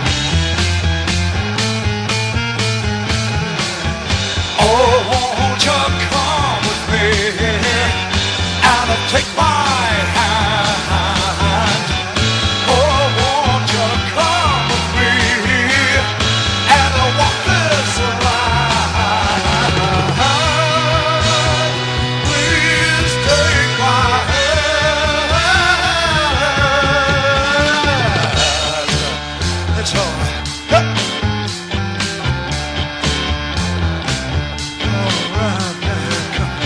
Oh, won't you come with me and take my hand? Oh, won't you come with me and walk this line? Please take my hand. It's all right. All right, man, come.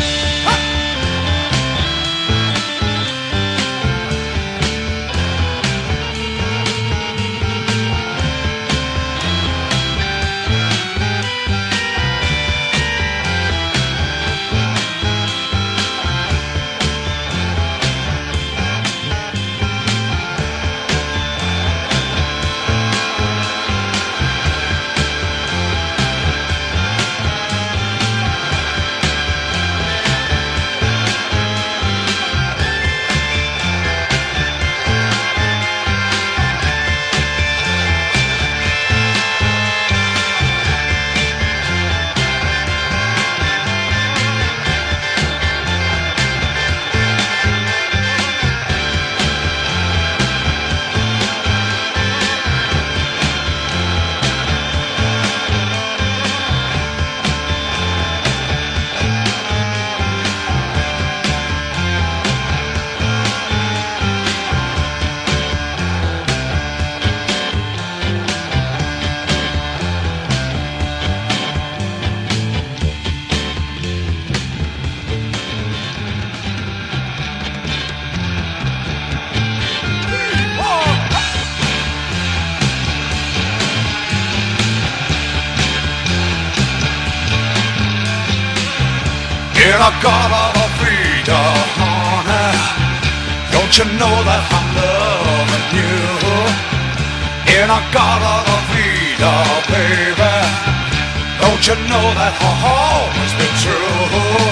In a garden of freedom, honey, don't you know that I'm loving you? In a garden of freedom, baby, don't you know that I'll always be true?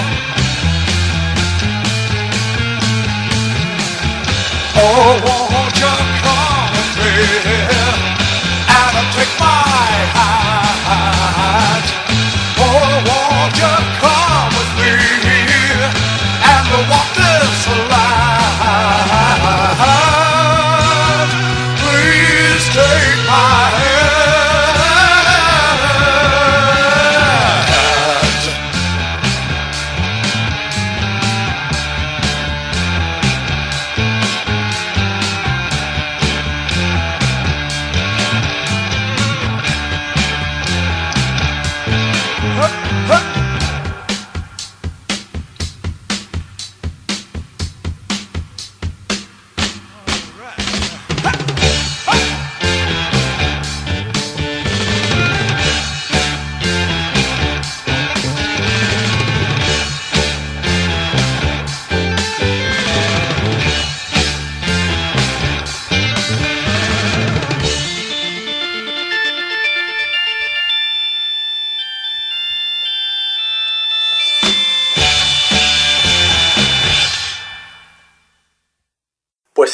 Oh, won't you come with me and take my hand?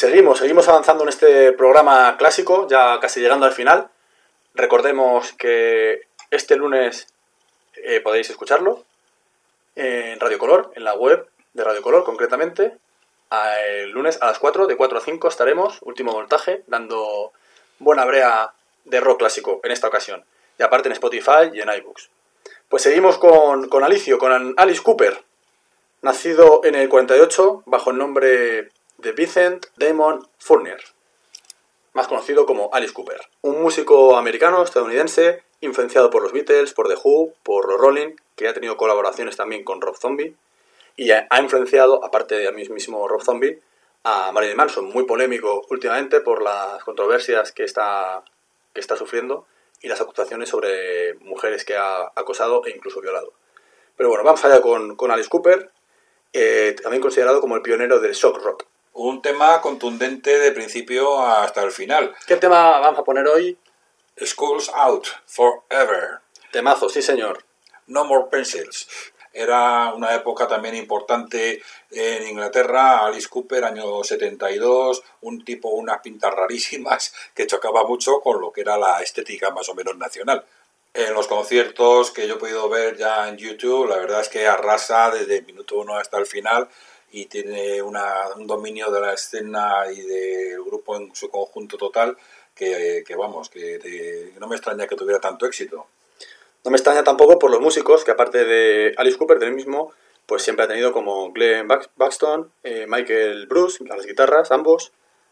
seguimos, seguimos avanzando en este programa clásico, ya casi llegando al final. Recordemos que este lunes eh, podéis escucharlo en Radio Color, en la web de Radio Color concretamente. El lunes a las cuatro, de cuatro a cinco estaremos, último voltaje, dando buena brea de rock clásico en esta ocasión. Y aparte en Spotify y en iBooks. Pues seguimos con, con Alicio, con Alice Cooper. Nacido en el cuarenta y ocho bajo el nombre de Vincent Damon Furnier, más conocido como Alice Cooper. Un músico americano, estadounidense, influenciado por los Beatles, por The Who, por los Rolling, que ha tenido colaboraciones también con Rob Zombie. Y ha influenciado, aparte de a mí mismo Rob Zombie, a Marilyn Manson, muy polémico últimamente por las controversias que está, que está sufriendo y las acusaciones sobre mujeres que ha acosado e incluso violado. Pero bueno, vamos allá con, con Alice Cooper, eh, también considerado como el pionero del shock rock. Un tema contundente de principio hasta el final. ¿Qué tema vamos a poner hoy? School's Out, Forever. Temazo, sí señor. No More Pencils. Era una época también importante en Inglaterra. Alice Cooper, año setenta y dos, un tipo, unas pintas rarísimas que chocaba mucho con lo que era la estética más o menos nacional. En los conciertos que yo he podido ver ya en YouTube, la verdad es que arrasa desde el minuto uno hasta el final y tiene una, un dominio de la escena y del grupo en su conjunto total que, que vamos, que te, no me extraña que tuviera tanto éxito. No me extraña tampoco por los músicos que aparte de Alice Cooper, del mismo, pues siempre ha tenido como Glenn Buxton, eh, Michael Bruce a las guitarras, ambos,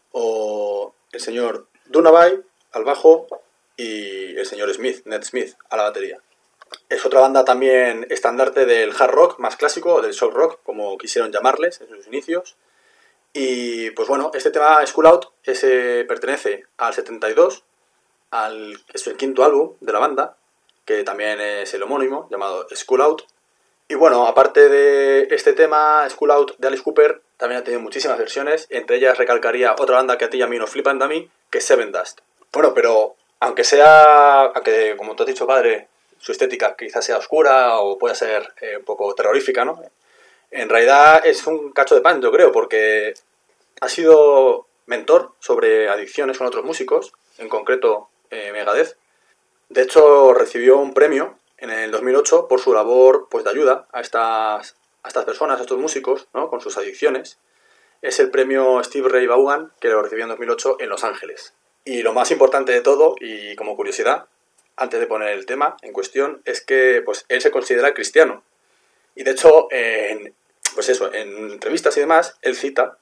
o el señor Dunaway al bajo y el señor Smith, Ned Smith, a la batería. Es otra banda también estandarte del hard rock más clásico, o del shock rock, como quisieron llamarles en sus inicios. Y pues bueno, este tema School Out ese pertenece al setenta y dos, al, es el quinto álbum de la banda, que también es el homónimo, llamado School Out. Y bueno, aparte de este tema, School Out de Alice Cooper, también ha tenido muchísimas versiones, entre ellas recalcaría otra banda que a ti y a mí nos flipan de a mí, que es Seven Dust. Bueno, pero aunque sea, aunque como tú has dicho, padre, su estética quizás sea oscura o pueda ser eh, un poco terrorífica, ¿no? En realidad es un cacho de pan, yo creo, porque ha sido mentor sobre adicciones con otros músicos, en concreto eh, Megadeth. De hecho, recibió un premio en el dos mil ocho por su labor pues, de ayuda a estas, a estas personas, a estos músicos, ¿no? Con sus adicciones. Es el premio Steve Ray Vaughan, que lo recibió en dos mil ocho en Los Ángeles. Y lo más importante de todo, y como curiosidad, antes de poner el tema en cuestión, es que pues, él se considera cristiano. Y de hecho, en, pues eso, en entrevistas y demás, él cita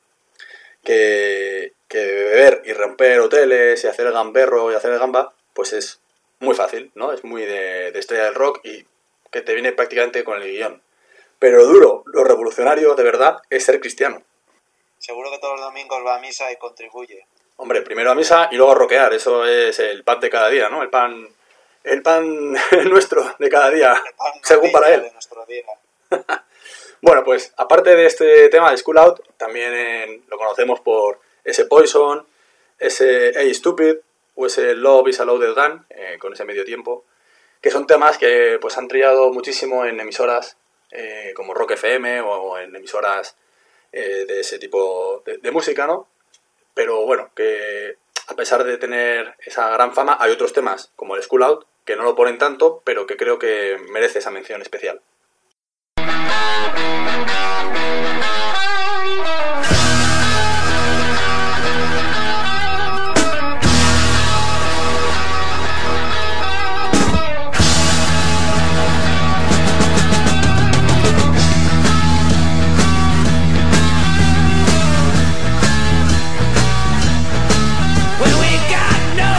que, que beber y romper hoteles y hacer el gamberro y hacer el gamba, pues es muy fácil, ¿no? Es muy de, de estrella del rock y que te viene prácticamente con el guión. Pero lo duro, lo revolucionario de verdad es ser cristiano. Seguro que todos los domingos va a misa y contribuye. Hombre, primero a misa y luego a rockear. Eso es el pan de cada día, ¿no? El pan, el pan nuestro de cada día, según para él. De nuestro día. Bueno, pues aparte de este tema de School Out, también en, lo conocemos por ese Poison, ese Hey Stupid, o ese Love is a Loaded Gun, eh, con ese medio tiempo, que son temas que pues han trillado muchísimo en emisoras eh, como Rock F M o en emisoras eh, de ese tipo de, de música, ¿no? Pero bueno, que a pesar de tener esa gran fama, hay otros temas, como el School Out, que no lo ponen tanto, pero que creo que merece esa mención especial.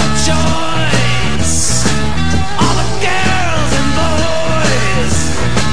Choice, all the girls and boys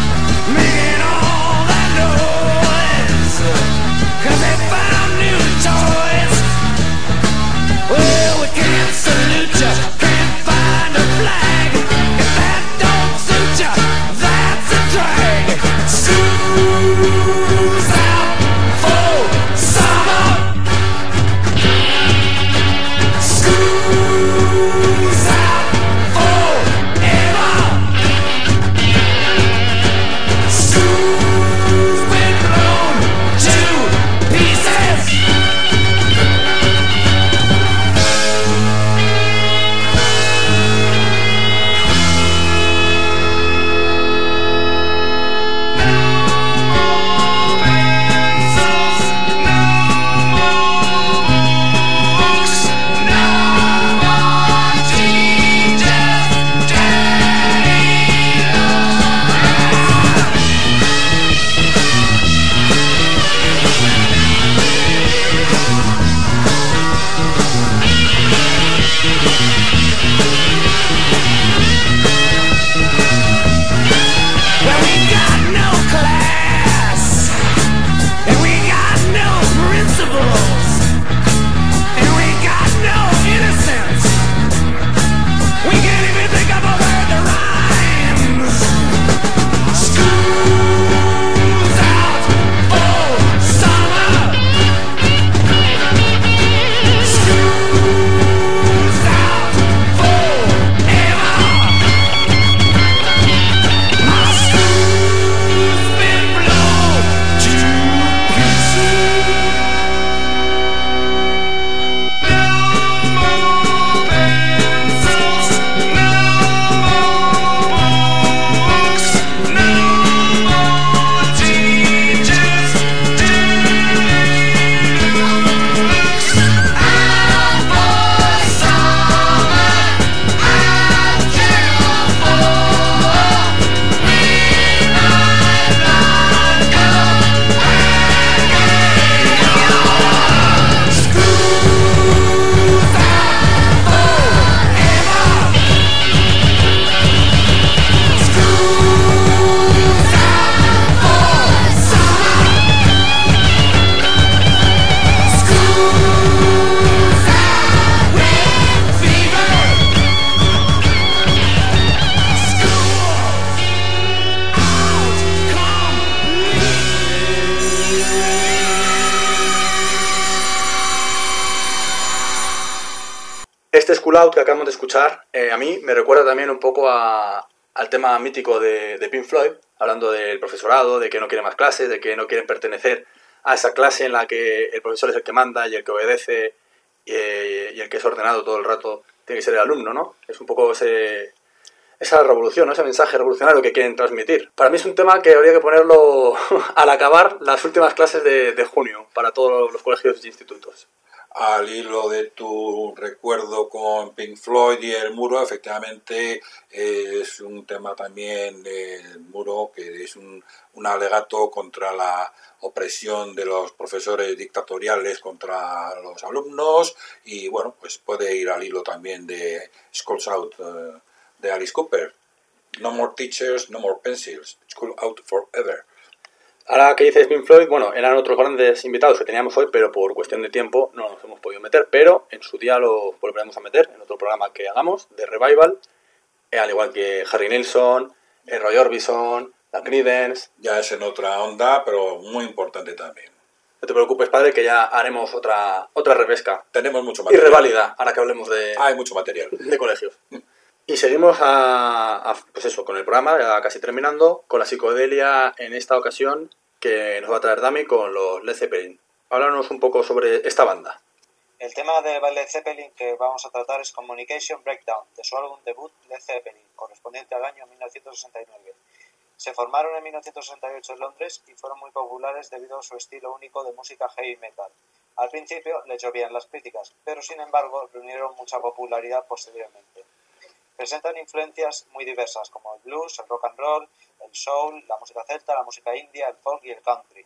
School Out que acabamos de escuchar, eh, a mí me recuerda también un poco a, al tema mítico de, de Pink Floyd, hablando del profesorado, de que no quieren más clases, de que no quieren pertenecer a esa clase en la que el profesor es el que manda y el que obedece y, y el que es ordenado todo el rato tiene que ser el alumno, ¿no? Es un poco ese, esa revolución, ¿no? Ese mensaje revolucionario que quieren transmitir. Para mí es un tema que habría que ponerlo al acabar las últimas clases de, de junio para todos los colegios e institutos. Al hilo de tu recuerdo con Pink Floyd y el muro, efectivamente eh, es un tema también del muro que es un, un alegato contra la opresión de los profesores dictatoriales contra los alumnos y bueno, pues puede ir al hilo también de School's Out uh, de Alice Cooper. No more teachers, no more pencils, school out forever. Ahora que dices Pink Floyd, bueno, eran otros grandes invitados que teníamos hoy, pero por cuestión de tiempo no nos hemos podido meter, pero en su día lo volveremos a meter en otro programa que hagamos de Revival, eh, al igual que Harry Nilsson, eh, Roy Orbison, la Creedence. Ya es en otra onda, pero muy importante también. No te preocupes, padre, que ya haremos otra otra repesca. Tenemos mucho Y material. reválida, ahora que hablemos de, Hay mucho material. de colegios. Y seguimos a, a, pues eso, con el programa, ya casi terminando, con la psicodelia en esta ocasión que nos va a traer Dami con los Led Zeppelin. Háblanos un poco sobre esta banda. El tema de Led Zeppelin que vamos a tratar es Communication Breakdown, de su álbum debut Led Zeppelin, correspondiente al año mil novecientos sesenta y nueve. Se formaron en mil novecientos sesenta y ocho en Londres y fueron muy populares debido a su estilo único de música heavy metal. Al principio les llovían las críticas, pero sin embargo reunieron mucha popularidad posteriormente. Presentan influencias muy diversas como el blues, el rock and roll, el soul, la música celta, la música india, el folk y el country.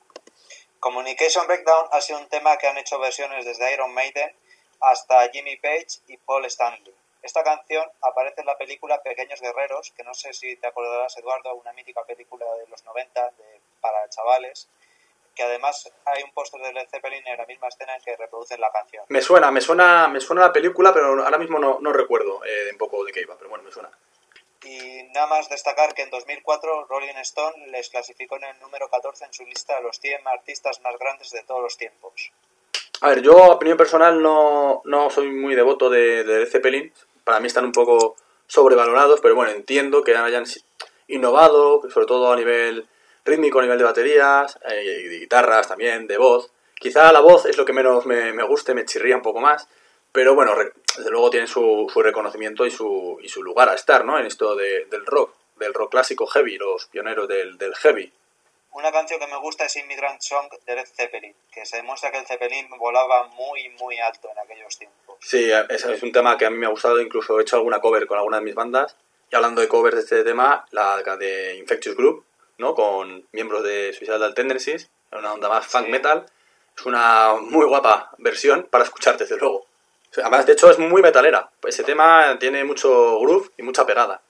Communication Breakdown ha sido un tema que han hecho versiones desde Iron Maiden hasta Jimmy Page y Paul Stanley. Esta canción aparece en la película Pequeños Guerreros, que no sé si te acordarás, Eduardo, una mítica película de los noventa de, para chavales, que además hay un póster de Led Zeppelin en la misma escena en que reproducen la canción. Me suena, me suena, me suena la película, pero ahora mismo no, no recuerdo eh, un poco de qué iba, pero bueno, me suena. Y nada más destacar que en dos mil cuatro Rolling Stone les clasificó en el número catorce en su lista de los cien artistas más grandes de todos los tiempos. A ver, yo a opinión personal no, no soy muy devoto de, de Led Zeppelin. Para mí están un poco sobrevalorados, pero bueno, entiendo que hayan innovado, sobre todo a nivel rítmico, a nivel de baterías, eh, y de guitarras también, de voz. Quizá la voz es lo que menos me, me guste, me chirría un poco más. Pero bueno, desde luego tiene su, su reconocimiento y su, y su lugar a estar, ¿no? En esto de, del rock, del rock clásico heavy, los pioneros del, del heavy. Una canción que me gusta es Immigrant Song de Led Zeppelin, que se demuestra que el Zeppelin volaba muy, muy alto en aquellos tiempos. Sí, es, es un tema que a mí me ha gustado, incluso he hecho alguna cover con alguna de mis bandas. Y hablando de covers de este tema, la de Infectious Group, ¿no? Con miembros de Suicidal Tendencies, una onda más funk sí. metal. Es una muy guapa versión para escuchar, desde luego. Además, de hecho, es muy metalera. Ese tema tiene mucho groove y mucha pegada.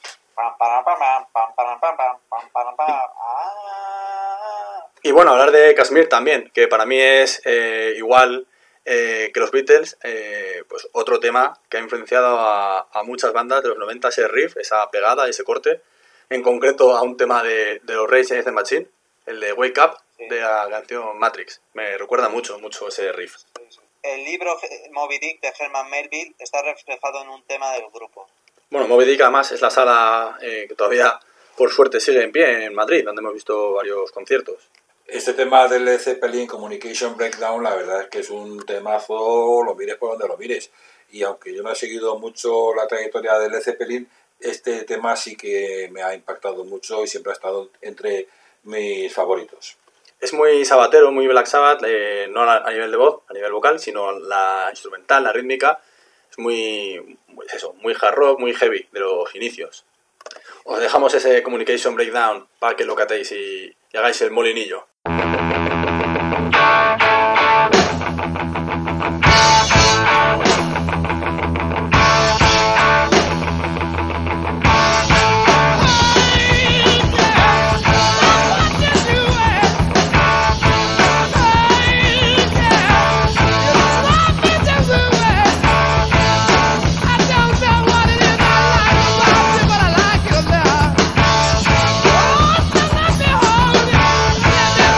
Y bueno, hablar de Kashmir también, que para mí es eh, igual eh, que los Beatles, eh, pues otro tema que ha influenciado a, a muchas bandas de los noventa, ese riff, esa pegada y ese corte. En concreto a un tema de, de los Rage Against the Machine, el de Wake Up, sí. de la canción Matrix. Me recuerda mucho, mucho ese riff. Sí, sí. El libro Moby Dick de Herman Melville está reflejado en un tema del grupo. Bueno, Moby Dick además es la sala eh, que todavía, por suerte, sigue en pie en Madrid, donde hemos visto varios conciertos. Este tema del Led Zeppelin, Communication Breakdown, la verdad es que es un temazo, lo mires por donde lo mires. Y aunque yo no he seguido mucho la trayectoria del Led Zeppelin, este tema sí que me ha impactado mucho y siempre ha estado entre mis favoritos. Es muy sabatero, muy Black Sabbath, eh, no a nivel de voz, a nivel vocal, sino la instrumental, la rítmica. Es muy, pues eso, muy hard rock, muy heavy de los inicios. Os dejamos ese Communication Breakdown para que lo catéis y, y hagáis el molinillo. Yeah.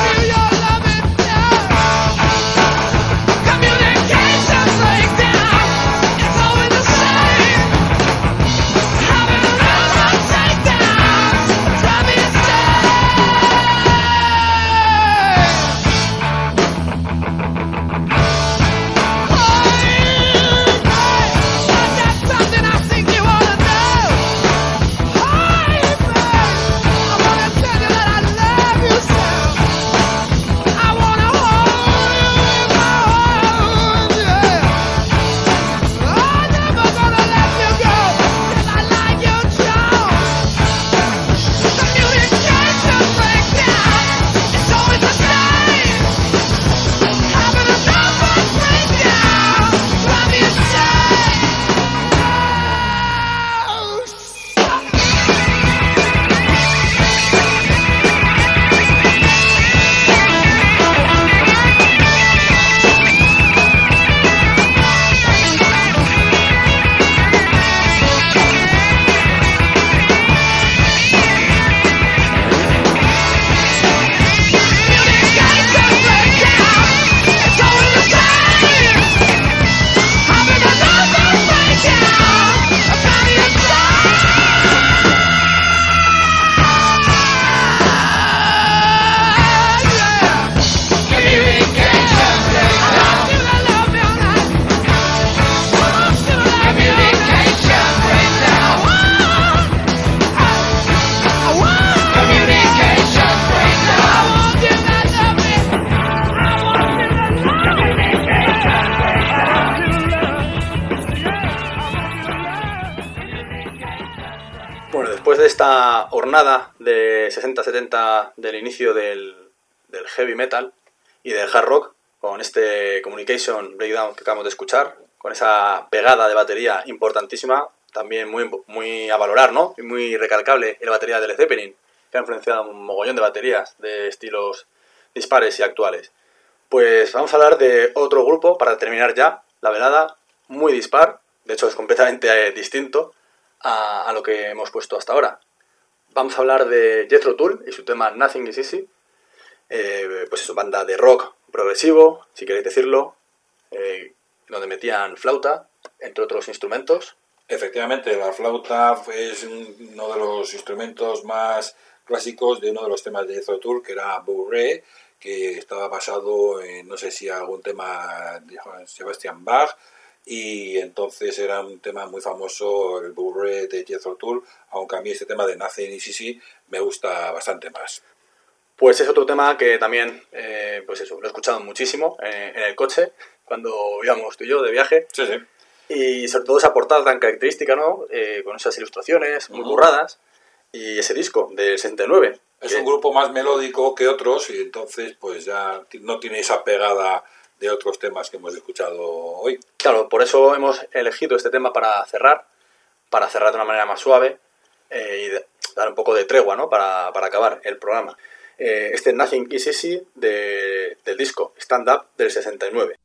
Bueno, después de esta hornada de sesenta setenta del inicio del, del heavy metal y del hard rock, con este Communication Breakdown que acabamos de escuchar, con esa pegada de batería importantísima, también muy, muy a valorar, ¿no? Y muy recalcable la batería de Led Zeppelin, que ha influenciado un mogollón de baterías de estilos dispares y actuales. Pues vamos a hablar de otro grupo, para terminar ya la velada, muy dispar, de hecho es completamente eh, distinto a, a lo que hemos puesto hasta ahora. Vamos a hablar de Jethro Tull y su tema Nothing is Easy, eh, pues eso, banda de rock progresivo, si queréis decirlo, eh, donde metían flauta, entre otros instrumentos. Efectivamente, la flauta es uno de los instrumentos más clásicos de uno de los temas de Jethro Tull, que era Bourrée, que estaba basado en, no sé si algún tema de Sebastian Bach, y entonces era un tema muy famoso, el Bourrée de Jethro Tull, aunque a mí este tema de Nothing is Easy me gusta bastante más. Pues es otro tema que también, eh, pues eso, lo he escuchado muchísimo eh, en el coche, cuando íbamos tú y yo de viaje. Sí, sí. Y sobre todo esa portada tan característica, ¿no? Eh, con esas ilustraciones muy uh-huh. curradas, y ese disco del sesenta y nueve. Es que... un grupo más melódico que otros, y entonces pues ya no tiene esa pegada de otros temas que hemos escuchado hoy. Claro, por eso hemos elegido este tema para cerrar, para cerrar de una manera más suave eh, y de, dar un poco de tregua, ¿no? Para, para acabar el programa. Eh, este Nothing is Easy de, del disco Stand Up del sesenta y nueve.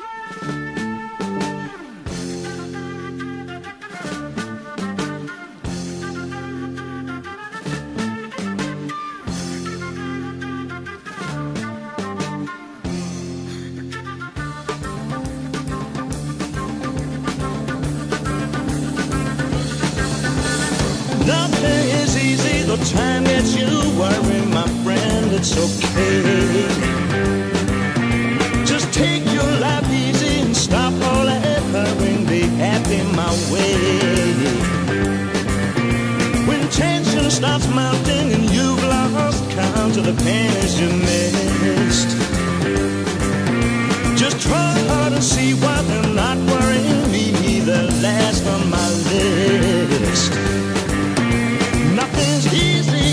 Nothing is easy, the time that you worry, my friend, it's okay. Just take your life easy and stop all that hurrying, be happy my way. When tension starts mounting and you've lost count of the pennies you missed, just try hard and see why they're not worrying me, the last on my list. Nothing's easy.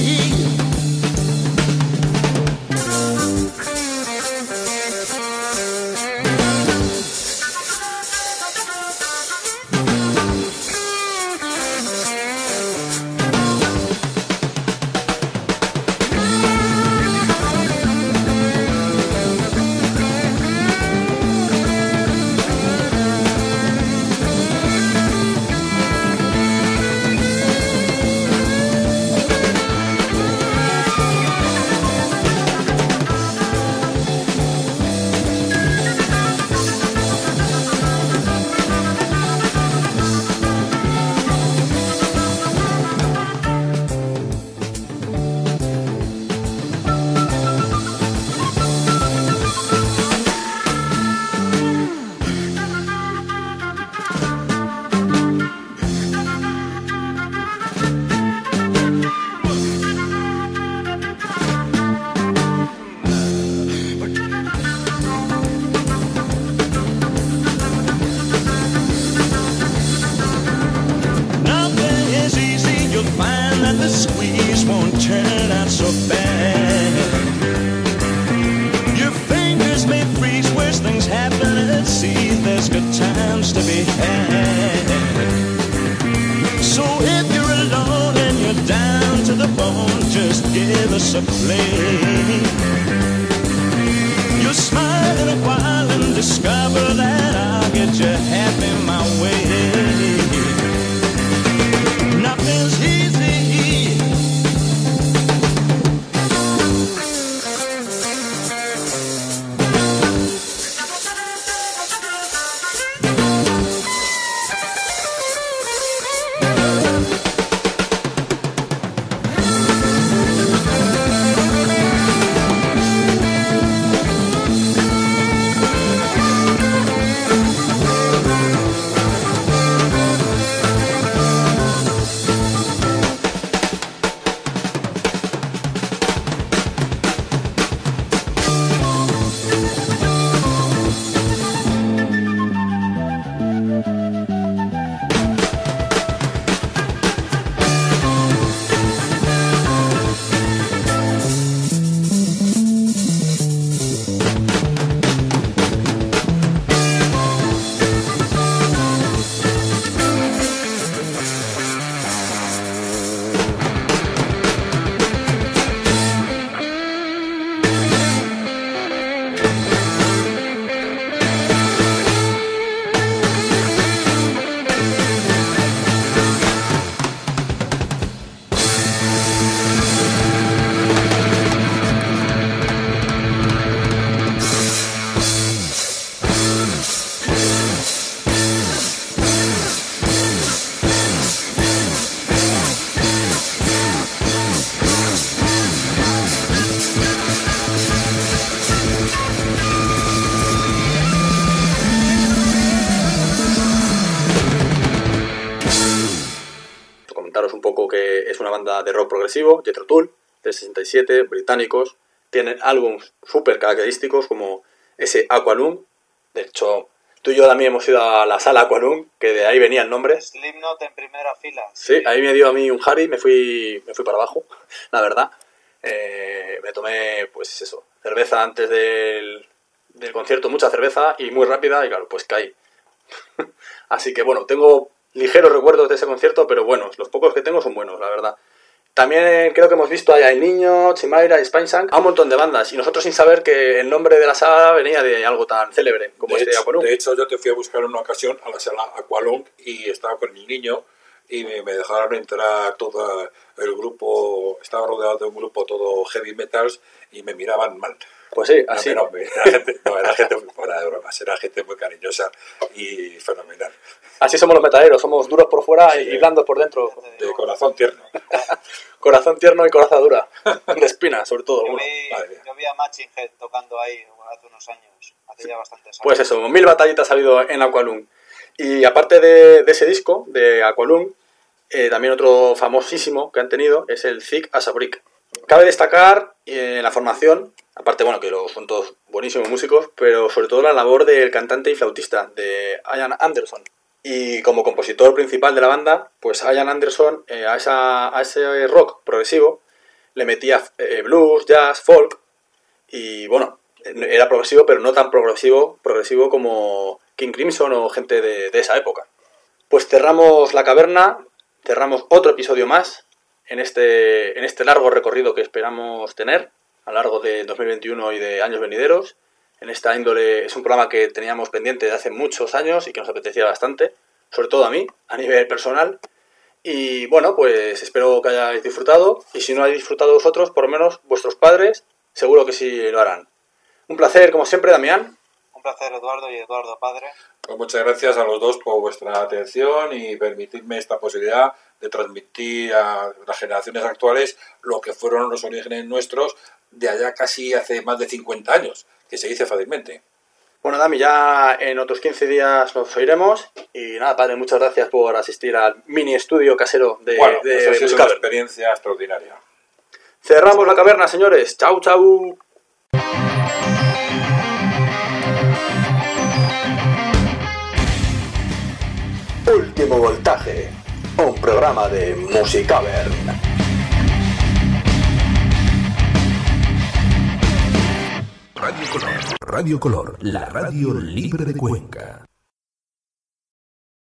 comentaros un poco que es una banda de rock progresivo, Jethro Tull, del sesenta y siete, británicos. Tienen álbumes súper característicos como ese Aqualung. De hecho, tú y yo también hemos ido a la sala Aqualung, que de ahí venía el nombre. Slipknot en primera fila. Sí, ahí me dio a mí un Harry, me fui, me fui para abajo, la verdad. Eh, me tomé, pues eso, cerveza antes del, del concierto, mucha cerveza y muy rápida, y claro, pues caí. Así que bueno, tengo ligeros recuerdos de ese concierto, pero buenos, los pocos que tengo son buenos, la verdad. También creo que hemos visto a El Niño, Chimaira, Spineshank, a un montón de bandas, y nosotros sin saber que el nombre de la sala venía de algo tan célebre como de este hecho, Aqualung. De hecho, yo te fui a buscar en una ocasión a la sala Aqualung y estaba con El Niño y me, me dejaron entrar todo el grupo, estaba rodeado de un grupo todo heavy metals y me miraban mal. Pues sí, así. No, no, era gente, no, era gente muy fuera de bromas, era gente muy cariñosa y fenomenal. Así somos los metaleros, somos duros por fuera Sí, y blandos por dentro. De corazón tierno. Corazón tierno y coraza dura. De espina, sobre todo. Yo Bueno. vi, Madre mía. yo vi a Matching Head tocando ahí hace unos años, hace ya bastantes años. Pues eso, mil batallitas ha habido en Aqualung. Y aparte de, de ese disco, de Aqualung, eh, también otro famosísimo que han tenido es el Thick as a Brick. Cabe destacar en eh, la formación, aparte, bueno, que los, son todos buenísimos músicos, pero sobre todo la labor del cantante y flautista, de Ian Anderson. Y como compositor principal de la banda, pues Ian Anderson eh, a, esa, a ese rock progresivo le metía eh, blues, jazz, folk, y bueno, era progresivo, pero no tan progresivo, progresivo como King Crimson o gente de, de esa época. Pues cerramos la caverna, cerramos otro episodio más en este, en este largo recorrido que esperamos tener a lo largo de dos mil veintiuno y de años venideros. En esta índole es un programa que teníamos pendiente de hace muchos años y que nos apetecía bastante, sobre todo a mí, a nivel personal. Y bueno, pues espero que hayáis disfrutado, y si no habéis disfrutado vosotros, por lo menos vuestros padres seguro que sí lo harán. Un placer, como siempre, Damián. Un placer, Eduardo y Eduardo Padre. Pues muchas gracias a los dos por vuestra atención y permitirme esta posibilidad de transmitir a las generaciones actuales lo que fueron los orígenes nuestros de allá casi hace más de cincuenta años, que se dice fácilmente. Bueno, Dami, ya en otros quince días nos oiremos. Y nada, padre, muchas gracias por asistir al mini estudio casero de, Bueno, de, pues ha de sido Music una Cover. experiencia extraordinaria. Cerramos la caverna, señores. Chau, chau. Último voltaje, un programa de Music Cover. Radio Color, Radio Color, la radio libre de Cuenca.